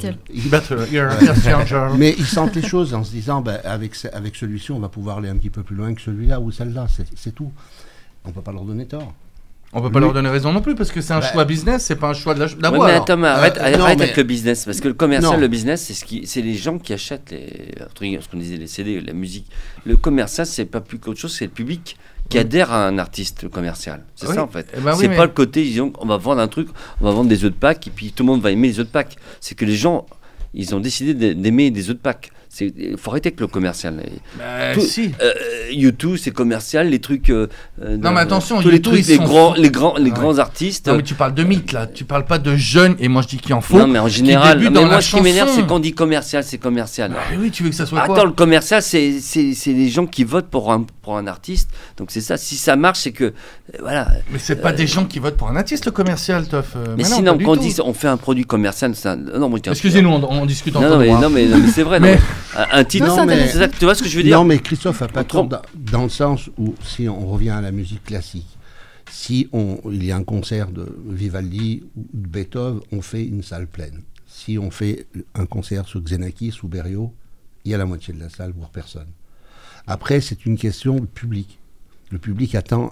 Mais ils sentent les choses en se disant, avec celui-ci, on va pouvoir aller un petit peu plus loin que celui-là ou celle-là. C'est tout. On peut pas leur donner tort. On peut pas leur donner raison non plus parce que c'est un choix business, c'est pas un choix d'avoir. Ouais, mais attends, arrête avec le business parce que le commercial, le business, c'est les gens qui achètent ce qu'on disait, les CD, la musique. Le commercial, c'est pas plus qu'autre chose, c'est le public qui adhère à un artiste commercial. C'est ça en fait. C'est pas le côté, disons, on va vendre un truc, on va vendre des œufs de Pâques et puis tout le monde va aimer les œufs de Pâques. C'est que les gens, ils ont décidé d'aimer des œufs de Pâques. Il faut arrêter avec le commercial. Si. YouTube, c'est commercial, les trucs. Non, mais attention, tous les trucs, les grands artistes. Non, mais tu parles de mythes là, tu parles pas de jeunes, et moi je dis qu'il en faut. Non, mais en général, moi ce qui m'énerve, c'est quand on dit commercial, c'est commercial. Oui, tu veux que ça soit quoi? Attends, le commercial, c'est les gens qui votent pour un artiste. Donc c'est ça, si ça marche, c'est que. Voilà. Mais c'est pas des gens qui votent pour un artiste, le commercial, Toff. Mais sinon, quand on dit on fait un produit commercial, excusez-nous, on discute encore. Non, mais c'est vrai. Un titre, c'est ça, tu vois ce que je veux dire? Non, mais Christophe a pas tort dans le sens où, si on revient à la musique classique, si il y a un concert de Vivaldi ou de Beethoven, on fait une salle pleine. Si on fait un concert sur Xenakis ou Berio, il y a la moitié de la salle, voire personne. Après, c'est une question de public. Le public attend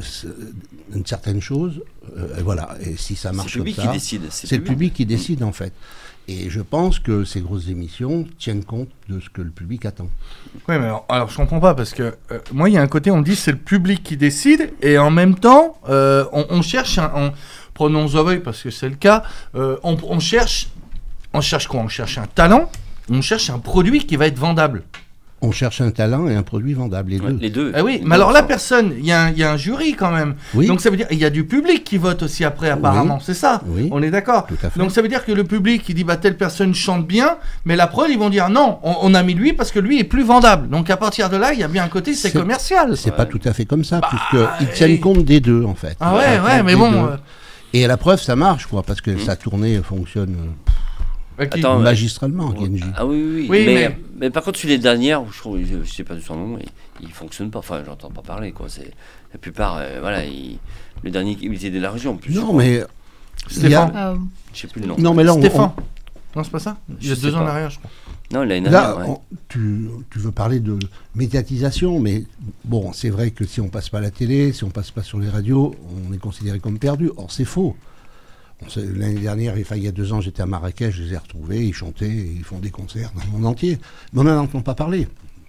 une certaine chose, voilà. Et si ça marche comme ça, c'est le public qui décide en fait. Et je pense que ces grosses émissions tiennent compte de ce que le public attend. Oui, mais alors je comprends pas, parce que moi, il y a un côté, on me dit c'est le public qui décide, et en même temps, on cherche, prenons The Voice parce que c'est le cas, on cherche quoi? On cherche un talent, on cherche un produit qui va être vendable. On cherche un talent et un produit vendable, les deux. Ah oui, mais alors la personne, il y a un jury quand même. Oui. Donc ça veut dire il y a du public qui vote aussi après apparemment, c'est ça. Oui. On est d'accord. Tout à fait. Donc ça veut dire que le public il dit telle personne chante bien, mais la preuve ils vont dire non, on a mis lui parce que lui est plus vendable. Donc à partir de là, il y a bien un côté c'est commercial. C'est pas tout à fait comme ça, puisqu'ils tiennent compte des deux en fait. Ah ouais, mais bon. Et à la preuve ça marche quoi, parce que sa tournée fonctionne. Attends, magistralement, Kenji. Ah oui, mais par contre, sur les dernières, je sais pas de son nom, il fonctionne pas. Enfin, j'entends pas parler, quoi. La plupart, voilà, le dernier, il était de la région, en plus. Non, mais Stéphane. Je sais plus le nom. Non, mais là, Stéphane. Non, c'est pas ça. Il y a 2 ans en arrière, je crois. Non, l'année dernière. Là, tu veux parler de médiatisation, mais bon, c'est vrai que si on passe pas à la télé, si on passe pas sur les radios, on est considéré comme perdu. Or, c'est faux. L'année dernière, il y a 2 ans, j'étais à Marrakech, je les ai retrouvés, ils chantaient, ils font des concerts dans le monde entier. Mais on n'en entend pas parler.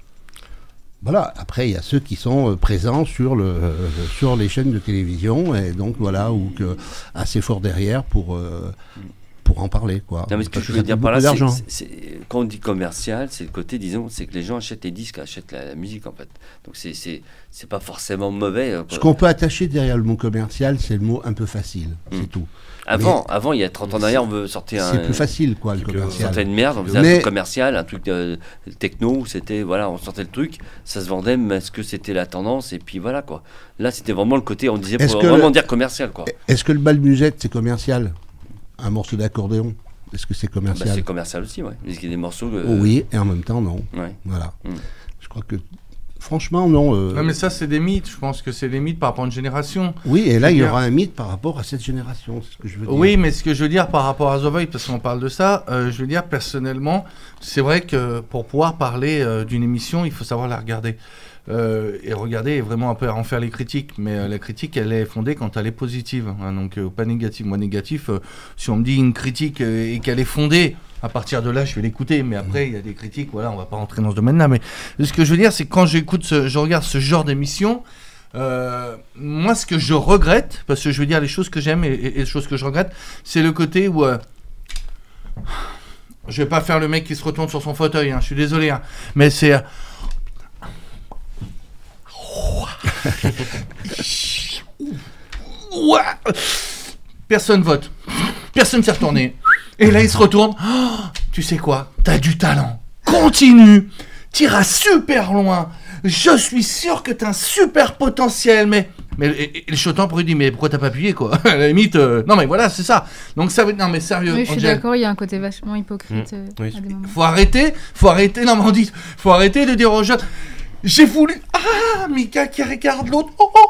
Voilà, après, il y a ceux qui sont présents sur les chaînes de télévision, et donc voilà, ou assez fort derrière pour en parler, quoi. Non, mais ce que je veux dire par là, quand on dit commercial, c'est le côté, disons, c'est que les gens achètent les disques, achètent la musique, en fait. Donc c'est pas forcément mauvais. Ce qu'on peut attacher derrière le mot commercial, c'est le mot un peu facile, c'est tout. Avant, il y a 30 ans derrière, on veut sortir c'est plus facile, quoi, le commercial. On sortait une merde, on faisait un truc commercial, un truc techno, où c'était, voilà, on sortait le truc, ça se vendait, mais est-ce que c'était la tendance, et puis voilà, quoi. Là, c'était vraiment le côté, on disait, pour vraiment dire commercial, quoi. Est-ce que le bal musette, c'est commercial? Un morceau d'accordéon, est-ce que c'est commercial? C'est commercial aussi, ouais. Parce qu'il y a des morceaux... Oui, et en même temps, non. Ouais. Voilà. Je crois que... Franchement, non. Non, mais ça, c'est des mythes. Je pense que c'est des mythes par rapport à une génération. Oui, et là, il y aura un mythe par rapport à cette génération, c'est ce que je veux dire. Oui, mais ce que je veux dire par rapport à The Voice, parce qu'on parle de ça, je veux dire, personnellement, c'est vrai que pour pouvoir parler d'une émission, il faut savoir la regarder. Et regarder et vraiment un peu en faire les critiques. Mais la critique, elle est fondée quand elle est positive. Hein, donc, pas négative. Moi, négatif, si on me dit une critique et qu'elle est fondée, à partir de là, je vais l'écouter. Mais après, il y a des critiques, voilà, on va pas rentrer dans ce domaine-là. Mais ce que je veux dire, c'est que quand je regarde ce genre d'émission, moi, ce que je regrette, parce que je veux dire les choses que j'aime et les choses que je regrette, c'est le côté où... je vais pas faire le mec qui se retourne sur son fauteuil, hein, je suis désolé, hein, mais c'est... Personne vote, personne s'est retourné. Et là il se retourne. Oh, tu sais quoi? T'as du talent. Continue. T'iras super loin. Je suis sûr que t'as un super potentiel. Mais le chotant pour lui dire mais pourquoi t'as pas appuyé quoi? À la limite. Non mais voilà c'est ça. Donc ça veut non mais sérieux. Oui, je suis d'accord. Il y a un côté vachement hypocrite. Oui. À des moments. Faut arrêter. Non mais on dit. Faut arrêter de dire aux jeunes. J'ai voulu... Ah, Mika qui regarde l'autre.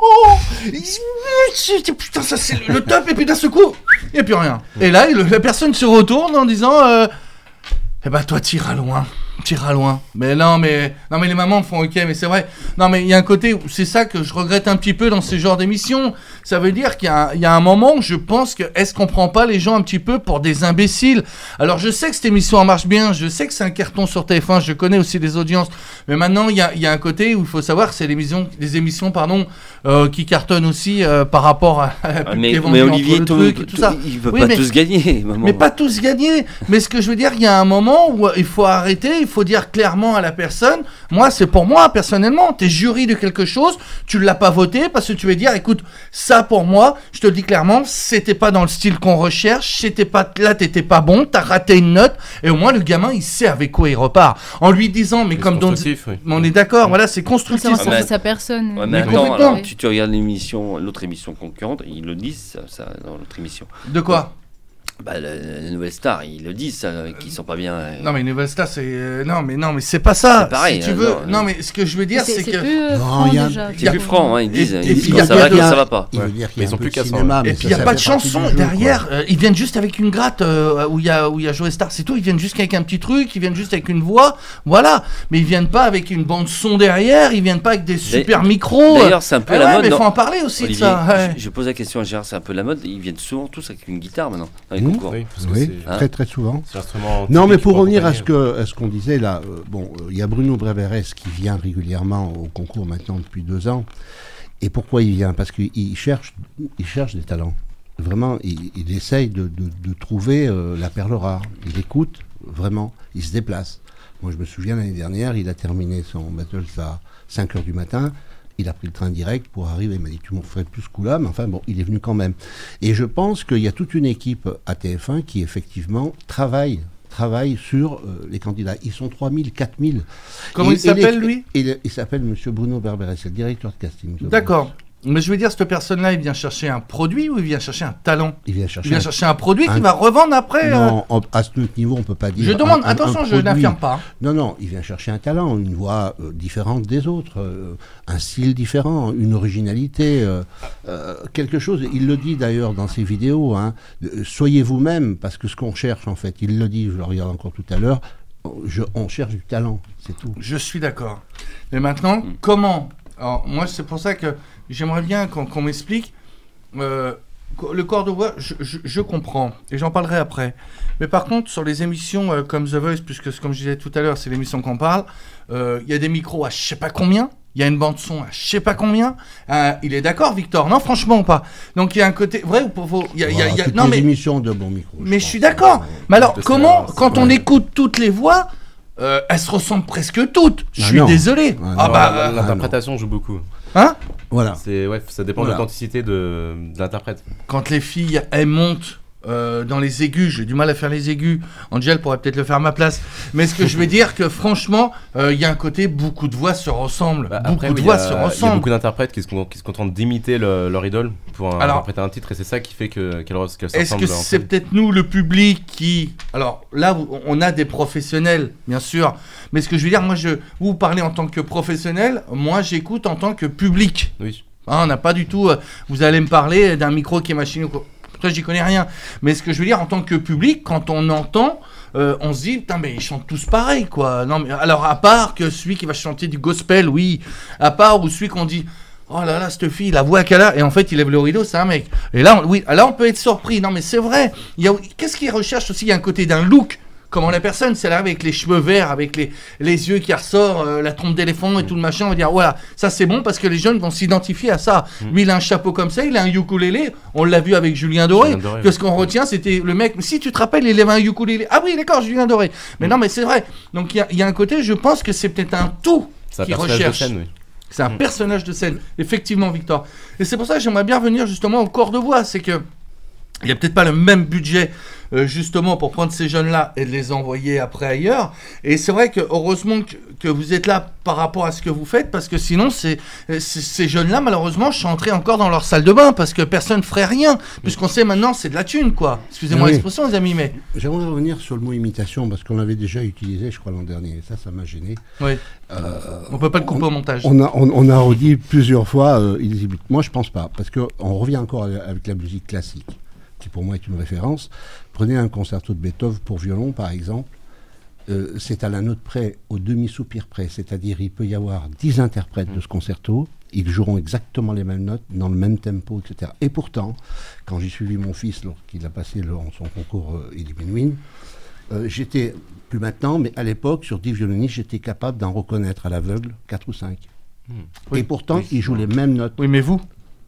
Putain, ça c'est le top. Et puis d'un seul coup, il n'y a plus rien. Et là, la personne se retourne en disant... Eh ben toi, t'iras loin. Mais non, mais les mamans font ok, mais c'est vrai. Non, mais il y a un côté où c'est ça que je regrette un petit peu dans ce genre d'émission. ça veut dire qu'il y a un moment où je pense que est-ce qu'on prend pas les gens un petit peu pour des imbéciles? Alors je sais que cette émission en marche bien, je sais que c'est un carton sur TF1, je connais aussi les audiences, mais maintenant il y a un côté où il faut savoir que c'est des émissions qui cartonnent aussi par rapport à mais Olivier, tout ça. Il veut pas tous gagner. Mais pas tous gagner. Mais ce que je veux dire, il y a un moment où il faut arrêter, il faut dire clairement à la personne, moi c'est pour moi personnellement, t'es jury de quelque chose, tu l'as pas voté parce que tu veux dire, écoute, ça pour moi, je te le dis clairement, c'était pas dans le style qu'on recherche, t'étais pas bon, t'as raté une note, et au moins le gamin il sait avec quoi il repart. En lui disant, mais comme on est d'accord, voilà, c'est constructif. C'est sa personne. Ouais, mais attends, tu regardes l'autre émission concurrente, ils le disent ça dans l'autre émission. De quoi? La Nouvelle Star, ils le disent, ça, qu'ils sont pas bien. Non, mais Nouvelle Star, c'est. Non, mais c'est pas ça. C'est pareil. Si tu veux. Non, mais ce que je veux dire, c'est que. Plus franc, déjà. C'est plus franc, ils disent. Ça va pas. Mais ils ont plus qu'à cinéma. Et puis il n'y a pas de chanson derrière. Ils viennent juste avec une gratte où il y a Joe Star, c'est tout. Ils viennent juste avec un petit truc, ils viennent juste avec une voix. Voilà. Mais ils viennent pas avec une bande son derrière, ils viennent pas avec des super micros. D'ailleurs, c'est un peu la mode. Mais il faut en parler aussi de ça. Je pose la question à Gérard, c'est un peu la mode. Ils viennent souvent tous avec une guitare maintenant. Oui, très souvent. Non, mais pour revenir à ce qu'on disait là, il y a Bruno Breveres qui vient régulièrement au concours maintenant depuis 2 ans. Et pourquoi il vient? Parce qu'il cherche des talents. Vraiment, il essaye de trouver la perle rare. Il écoute, vraiment, il se déplace. Moi, je me souviens, l'année dernière, il a terminé son battle à 5h du matin. Il a pris le train direct pour arriver. Il m'a dit, tu m'en ferais plus ce coup-là, mais enfin, bon, il est venu quand même. Et je pense qu'il y a toute une équipe à TF1 qui, effectivement, travaille sur les candidats. Ils sont 3000, 4000. Comment il s'appelle, lui? Il s'appelle M. Bruno Berberes, c'est le directeur de casting. D'accord. Mais je veux dire, cette personne-là, il vient chercher un produit ou il vient chercher un talent? Il vient chercher un produit qu'il va revendre après. Non, à ce niveau, on ne peut pas dire. Je demande, attention, je n'affirme pas. Non, il vient chercher un talent, une voix différente des autres, un style différent, une originalité, quelque chose. Il le dit d'ailleurs dans ses vidéos, soyez vous-même, parce que ce qu'on cherche, en fait, il le dit, je le regarde encore tout à l'heure, on cherche du talent, c'est tout. Je suis d'accord. Mais maintenant, comment? Alors, moi, c'est pour ça que j'aimerais bien qu'on m'explique. Le corps de voix, je comprends, et j'en parlerai après. Mais par contre, sur les émissions comme The Voice, puisque comme je disais tout à l'heure, c'est l'émission qu'on parle, il y a des micros à je sais pas combien, il y a une bande son à je sais pas combien. Il est d'accord, Victor? Non, franchement ou pas? Donc il y a un côté vrai ou pas? Non, mais émissions de bons micros. Mais je suis d'accord. Mais alors, comment, quand on écoute toutes les voix, elles se ressemblent presque toutes. Je suis désolé. L'interprétation joue beaucoup. Hein? Voilà. Ça dépend de l'authenticité de l'interprète. Quand les filles, elles montent dans les aigus, j'ai du mal à faire les aigus. Angel pourrait peut-être le faire à ma place. Mais ce que je veux dire, que franchement, il y a un côté, beaucoup de voix se ressemblent. Il y a beaucoup d'interprètes qui se contentent d'imiter leur idole pour interpréter un titre, et c'est ça qui fait qu'elle se ressemble. Est-ce que c'est peut-être nous, le public, qui... Alors là, on a des professionnels, bien sûr. Mais ce que je veux dire, moi, vous parlez en tant que professionnel, moi, j'écoute en tant que public. Oui. On n'a pas du tout... vous allez me parler d'un micro qui est machiné ou quoi. Toi, j'y connais rien. Mais ce que je veux dire, en tant que public, quand on entend, on se dit, putain, mais ils chantent tous pareil, quoi. Non, mais alors, à part que celui qui va chanter du gospel, oui. À part ou celui qu'on dit, oh là là, cette fille, la voix qu'elle a, et en fait, il lève le rideau, c'est un mec. Et là, là, on peut être surpris. Non, mais c'est vrai. Qu'est-ce qu'ils recherchent aussi? Il y a un côté d'un look. Comment la personne, c'est là avec les cheveux verts, avec les yeux qui ressortent, la trompe d'éléphant et tout le machin, on va dire voilà, ça c'est bon parce que les jeunes vont s'identifier à ça. Lui, il a un chapeau comme ça, il a un ukulélé, on l'a vu avec Julien Doré. Que ce qu'on retient, c'était le mec, si tu te rappelles, il avait un ukulélé. Ah oui, d'accord, Julien Doré. Mais non, mais c'est vrai. Donc il y a un côté, je pense que c'est peut-être un tout qui recherche. C'est un personnage de scène, effectivement, Victor. Et c'est pour ça que j'aimerais bien revenir justement au corps de voix, c'est que il n'y a peut-être pas le même budget justement pour prendre ces jeunes-là et de les envoyer après ailleurs. Et c'est vrai que heureusement que vous êtes là par rapport à ce que vous faites, parce que sinon ces jeunes-là, malheureusement, chanteraient encore dans leur salle de bain, parce que personne ne ferait rien, puisqu'on sait maintenant c'est de la thune, quoi. Excusez-moi l'expression, les amis, mais... J'aimerais revenir sur le mot imitation, parce qu'on l'avait déjà utilisé, je crois, l'an dernier, et ça m'a gêné. Oui. On peut pas le couper au montage. On a redit plusieurs fois, moi je pense pas, parce qu'on revient encore avec la musique classique, qui pour moi est une référence. Prenez un concerto de Beethoven pour violon, par exemple. c'est à la note près, au demi-soupir près, c'est-à-dire il peut y avoir 10 interprètes de ce concerto, ils joueront exactement les mêmes notes, dans le même tempo, etc. Et pourtant, quand j'ai suivi mon fils lorsqu'il a passé son concours Eddie Menuhin, j'étais, plus maintenant, mais à l'époque, sur 10 violonistes, j'étais capable d'en reconnaître à l'aveugle 4 ou 5. Et pourtant, ils jouent les mêmes notes. Oui, mais vous ?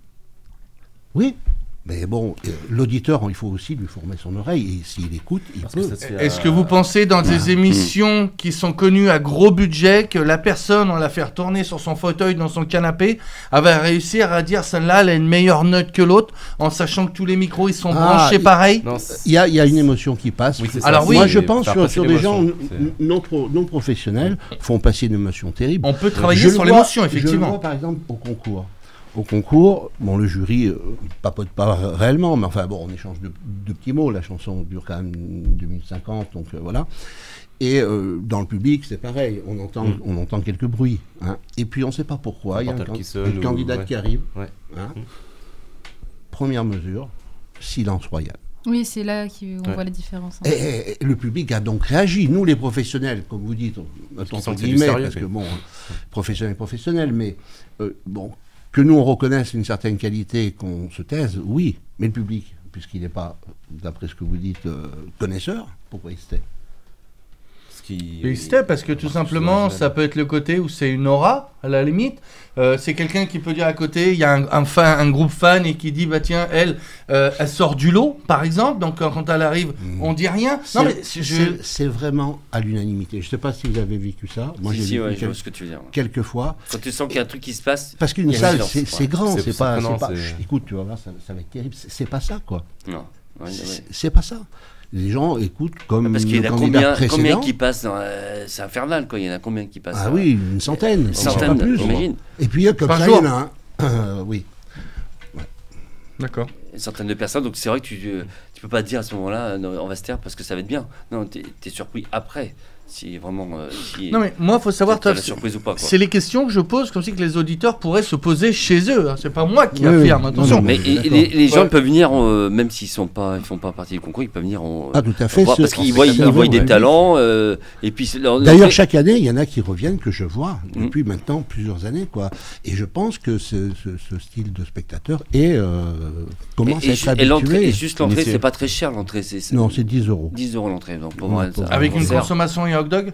Oui. Mais bon, l'auditeur, il faut aussi lui former son oreille, et s'il écoute, il peut. Est-ce que vous pensez, dans des émissions qui sont connues à gros budget, que la personne, on la fait retourner sur son fauteuil, dans son canapé, elle va réussir à dire celle-là, elle a une meilleure note que l'autre, en sachant que tous les micros, ils sont branchés pareil? Il y a une émotion qui passe. Oui, alors moi, je pense sur des gens non professionnels, font passer une émotion terrible. On peut travailler sur l'émotion, effectivement. Je le vois, par exemple, au concours. Au concours, bon, le jury papote pas réellement, mais enfin bon, on échange de petits mots. La chanson dure quand même 2 minutes 50, donc voilà. Et dans le public, c'est pareil, on entend quelques bruits. Hein. Et puis on ne sait pas pourquoi, il y a une candidate qui arrive. Ouais. Hein. Première mesure, silence royal. Oui, c'est là qu'on voit la différence. Hein. Et le public a donc réagi. Nous, les professionnels, comme vous dites, entre guillemets, parce que bon, professionnel, mais bon. Que nous, on reconnaisse une certaine qualité et qu'on se taise, oui. Mais le public, puisqu'il n'est pas, d'après ce que vous dites, connaisseur, pourquoi il se tait ? Il se tait parce que tout simplement, ça peut être le côté où c'est une aura, à la limite. C'est quelqu'un qui peut dire à côté, il y a un groupe fan et qui dit, bah tiens, elle sort du lot, par exemple. Donc quand elle arrive, on dit rien. Non, mais c'est vraiment à l'unanimité. Je ne sais pas si vous avez vécu ça. Moi, je vois ce que tu veux dire. Quelques fois. Quand tu sens qu'il y a un truc qui se passe. Parce qu'une salle, c'est grand. C'est pas. Écoute, tu vas voir, ça va être terrible. C'est pas ça, quoi. Non. C'est pas ça. Les gens écoutent comme parce qu'il y en a combien qui passent c'est infernal, quoi. Il y en a combien qui passent Ah oui, une centaine. Pas plus, j'imagine. Et puis comme ça, il y en a un. Oui. Ouais. D'accord. Une centaine de personnes, donc c'est vrai que tu peux pas te dire à ce moment-là, on va se taire parce que ça va être bien. Non, t'es surpris après. Si vraiment. Non, mais moi, il faut savoir. La surprise ou pas, quoi. C'est les questions que je pose, comme si que les auditeurs pourraient se poser chez eux. Hein. C'est pas moi qui affirme, attention. Mais les gens peuvent venir, même s'ils font pas partie du concours, ils peuvent venir. Tout à fait. Parce qu'ils voient des talents. Et puis, d'ailleurs, chaque année, il y en a qui reviennent que je vois depuis maintenant plusieurs années, quoi. Et je pense que ce style de spectateur commence à être habitué. Et juste l'entrée, c'est pas très cher, l'entrée. Non, c'est 10 €. 10 € l'entrée. Donc avec une consommation et un hot dog.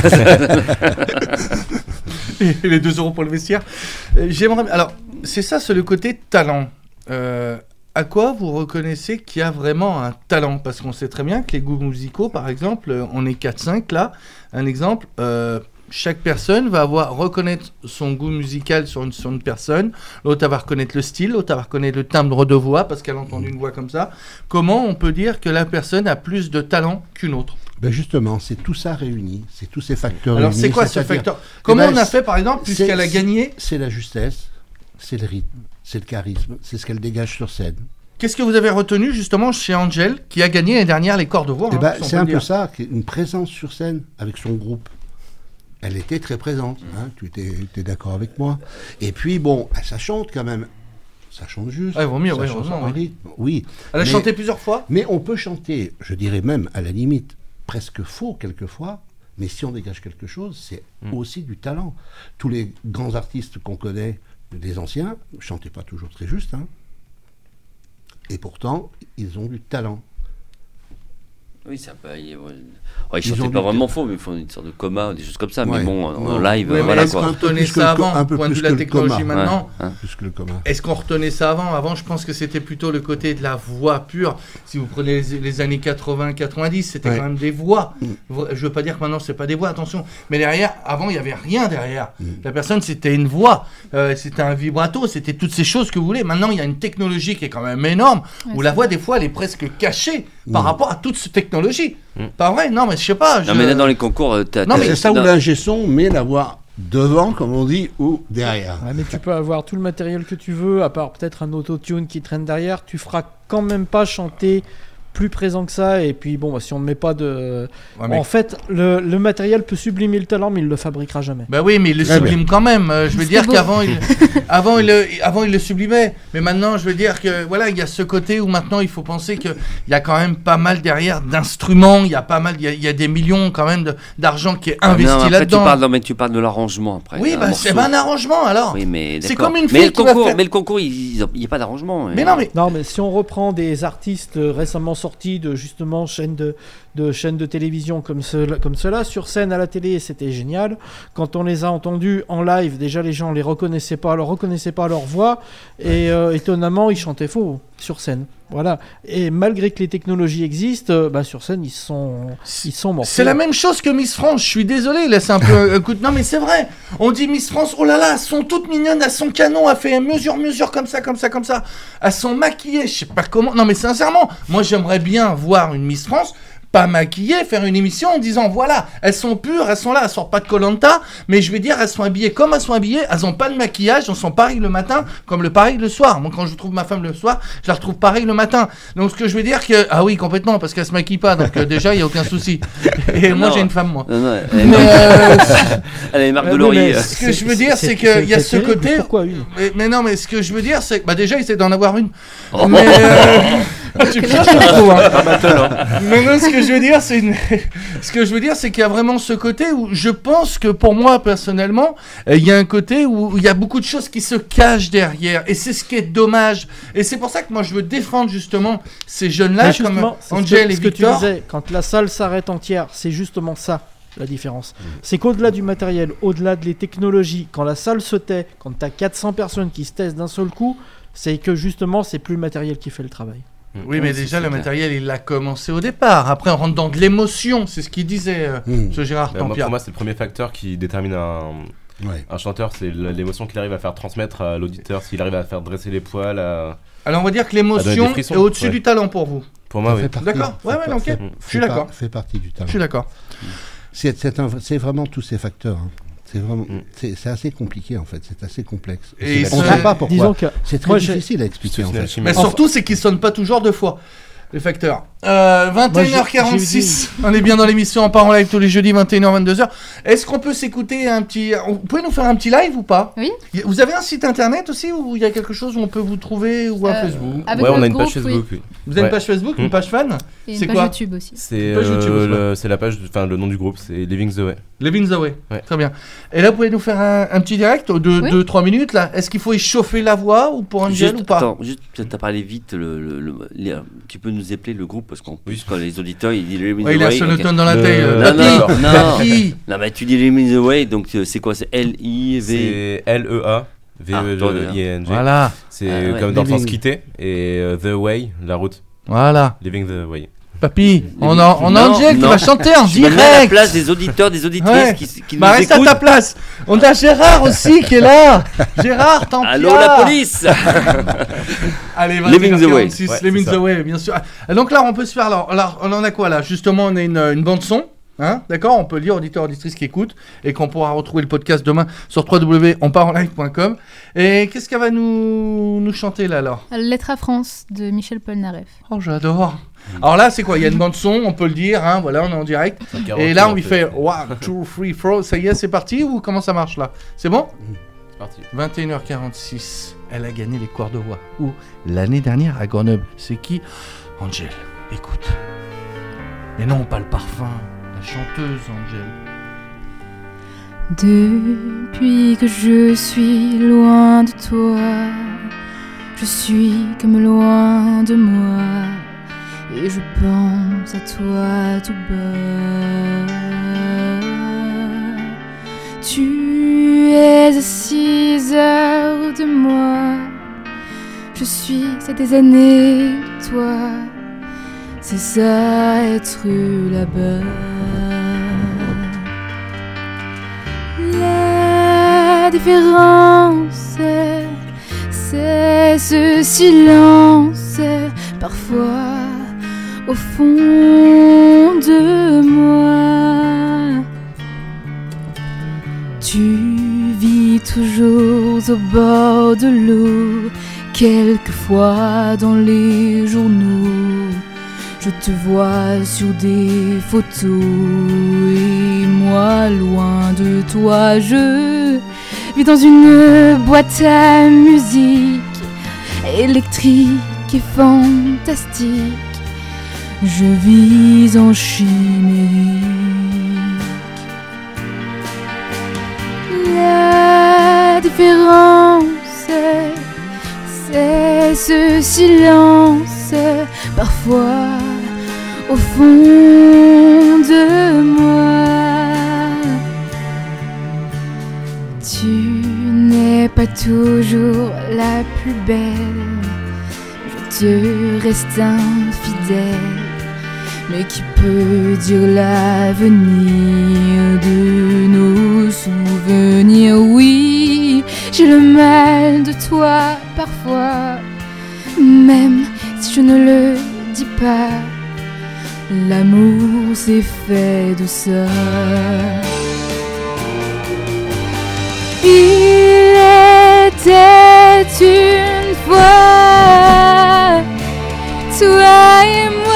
Et les 2 € pour le vestiaire. J'aimerais. Alors, c'est ça, c'est le côté talent. À quoi vous reconnaissez qu'il y a vraiment un talent ? Parce qu'on sait très bien que les goûts musicaux, par exemple, on est 4-5 là. Un exemple, chaque personne va reconnaître son goût musical sur une personne. L'autre, elle va reconnaître le style. L'autre, elle va reconnaître le timbre de voix parce qu'elle a entendu une voix comme ça. Comment on peut dire que la personne a plus de talent qu'une autre ? Ben justement, c'est tout ça réuni, c'est tous ces facteurs réunis. Alors c'est quoi ce facteur ? Comment on a fait par exemple, puisqu'elle a gagné ? C'est la justesse, c'est le rythme, c'est le charisme, c'est ce qu'elle dégage sur scène. Qu'est-ce que vous avez retenu justement chez Angèle, qui a gagné l'année dernière les corps de voix c'est un peu ça, une présence sur scène avec son groupe. Elle était très présente, hein, tu étais d'accord avec moi. Et puis bon, ça chante quand même. Ça chante juste. Ouais, vaut mieux, ça chante en rythme. Oui. Elle a chanté plusieurs fois. Mais on peut chanter, je dirais même à la limite, presque faux quelquefois, mais si on dégage quelque chose, c'est aussi du talent. Tous les grands artistes qu'on connaît, les anciens, ne chantaient pas toujours très juste, hein. Et pourtant, ils ont du talent. Oui, c'est un peu. Ils chantaient pas vraiment faux, mais ils font une sorte de coma, des choses comme ça. Mais bon, en live, voilà est-ce qu'on retenait ça avant, point de vue de la technologie maintenant plus que le coma. Est-ce qu'on retenait ça avant ? Avant, je pense que c'était plutôt le côté de la voix pure. Si vous prenez les années 80-90, c'était quand même des voix. Je veux pas dire que maintenant, c'est pas des voix, attention. Mais derrière, avant, il y avait rien derrière. La personne, c'était une voix. C'était un vibrato, c'était toutes ces choses que vous voulez. Maintenant, il y a une technologie qui est quand même énorme, où la voix, des fois, elle est presque cachée par rapport à toute cette technologie. Pas vrai ? Non, mais je sais pas. Non, mais là, dans les concours, c'est ça où l'ingé son met la voix devant, comme on dit, ou derrière. Ouais, mais tu peux avoir tout le matériel que tu veux, à part peut-être un autotune qui traîne derrière, tu feras quand même pas chanter plus présent que ça. Et puis bon, si on ne met pas de... En fait, le matériel peut sublimer le talent, mais il le fabriquera jamais. Bah oui, mais il le sublime quand même. Je veux dire qu'avant, avant, il le sublimait. Mais maintenant, je veux dire que voilà, il y a ce côté où maintenant, il faut penser qu'il y a quand même pas mal derrière d'instruments. Il y a pas mal, il y a des millions quand même d'argent qui est investi là-dedans. Tu parles de l'arrangement après. Oui, c'est pas un arrangement alors. Oui, mais c'est comme une mais le concours, il n'y a pas d'arrangement. Mais non, mais si on reprend des artistes récemment sortis de justement chaînes de télévision comme cela, sur scène à la télé, c'était génial. Quand on les a entendus en live, déjà les gens les reconnaissaient pas leur voix, et étonnamment ils chantaient faux sur scène. Voilà. Et malgré que les technologies existent, sur scène ils sont morts. C'est la même chose que Miss France. Je suis désolé, là c'est un peu un coup de... Non mais c'est vrai. On dit Miss France, oh là là, elles sont toutes mignonnes, elles sont canon, elle fait mesure comme ça. Elles sont maquillées, je sais pas comment. Non mais sincèrement, moi j'aimerais bien voir une Miss France pas maquillées, faire une émission en disant voilà, elles sont pures, elles sont là, elles sortent pas de Koh-Lanta, mais je vais dire elles sont habillées comme elles sont habillées, elles ont pas de maquillage, elles sont pareilles le matin comme pareil le soir. Moi quand je trouve ma femme le soir, je la retrouve pareil le matin. Donc ce que je veux dire que ah oui complètement parce qu'elle se maquille pas, donc déjà il y a aucun souci. Et moi j'ai une femme moi. Non, elle a une marque de laurier. Ce que je veux dire c'est qu'il y a ce côté. Pourquoi une ? Mais non mais ce que je veux dire c'est déjà essaie d'en avoir une. Mais tu me cherches trop hein. Mais non, ce que je veux dire, c'est qu'il y a vraiment ce côté où je pense que pour moi, personnellement, il y a un côté où il y a beaucoup de choses qui se cachent derrière. Et c'est ce qui est dommage. Et c'est pour ça que moi, je veux défendre justement ces jeunes-là, comme Angel et Victor. Que tu disais, quand la salle s'arrête entière, c'est justement ça. La différence, c'est qu'au-delà du matériel, au-delà des technologies, quand la salle se tait, quand tu as 400 personnes qui se taisent d'un seul coup, c'est que justement, c'est plus le matériel qui fait le travail. Oui, mais déjà, le matériel, il a commencé au départ. Après, on rentre dans de l'émotion. C'est ce qu'il disait, ce Gérard Tampia. Pour moi, c'est le premier facteur qui détermine un chanteur. C'est l'émotion qu'il arrive à faire transmettre à l'auditeur, s'il arrive à faire dresser les poils. Alors, on va dire que l'émotion est au-dessus du talent pour vous. Pour moi, oui. D'accord. Ouais, ok. Je suis d'accord. Fait partie du talent. Je suis d'accord. C'est vraiment tous ces facteurs. C'est vraiment, c'est assez compliqué en fait, c'est assez complexe. Et on ne sait pas pourquoi. C'est très moi, difficile à expliquer en fait. Mais surtout, c'est qu'ils ne sonnent pas toujours deux fois, les facteurs. 21h46, on est bien dans l'émission On part en live tous les jeudis, 21h, 22h. Est-ce qu'on peut s'écouter un petit... Vous pouvez nous faire un petit live ou pas ? Oui. Vous avez un site internet aussi où il y a quelque chose où on peut vous trouver ou un Facebook ? Ouais, on a une page Facebook. Oui. Vous avez une page Facebook, une page fan ? Et une page YouTube aussi. C'est la page, le nom du groupe, c'est Living the Way. Living the Way, très bien. Et là, vous pouvez nous faire un petit direct de 2-3 minutes là. Est-ce qu'il faut échauffer la voix ou pour Angel ou pas ? Attends, juste, tu as parlé vite, tu peux nous appeler le groupe parce qu'en plus, quand les auditeurs ils disent Living the Way. Il a sonotone dans la taille. Non, mais tu dis Living the Way, donc c'est quoi ? C'est L-I-V. C'est L-E-A-V-E-I-N-G. Voilà. C'est comme dans le sens quitter et The Way, la route. Voilà. Living the Way. Papy, on a Angel qui va chanter en direct. À la place des auditeurs, des auditrices qui nous reste écoutent. À ta place. On a Gérard aussi qui est là. Gérard, tant pis. Allô la police. Allez, Living the Way. Living the Way, bien sûr. Donc là, on peut se faire. Alors, on en a quoi là ? Justement, on a une bande son. Hein, d'accord, on peut lire auditeurs auditrices qui écoutent et qu'on pourra retrouver le podcast demain sur www.onpartenlive.com. Et qu'est-ce qu'elle va nous chanter là alors ? Lettre à France de Michel Polnareff. Oh, j'adore. Alors là, c'est quoi ? Il y a une bande son, on peut le dire, hein, voilà, on est en direct. Et là, on lui fait 1, 2, 3, 4. Ça y est, c'est parti ou comment ça marche là ? C'est bon ? C'est parti. 21h46, elle a gagné les cours de voix. Ou l'année dernière à Grenoble. C'est qui ? Angel, écoute. Mais non, pas le parfum. La chanteuse, Angel. Depuis que je suis loin de toi, je suis comme loin de moi, et je pense à toi tout bas. Tu es à 6 heures de moi, je suis à des années de toi. C'est ça être là-bas. La différence, c'est ce silence, parfois au fond de moi. Tu vis toujours au bord de l'eau, quelquefois dans les journaux. Je Je te vois sur des photos et moi loin de toi. Je vis dans une boîte à musique électrique et fantastique. Je vis en chimérique. La différence, c'est ce silence, parfois au fond de moi. Tu n'es pas toujours la plus belle, je te reste infidèle. Mais qui peut dire l'avenir de nos souvenirs? Oui, j'ai le mal de toi parfois, même si je ne le dis pas. L'amour c'est fait de ça. Il était une fois toi et moi.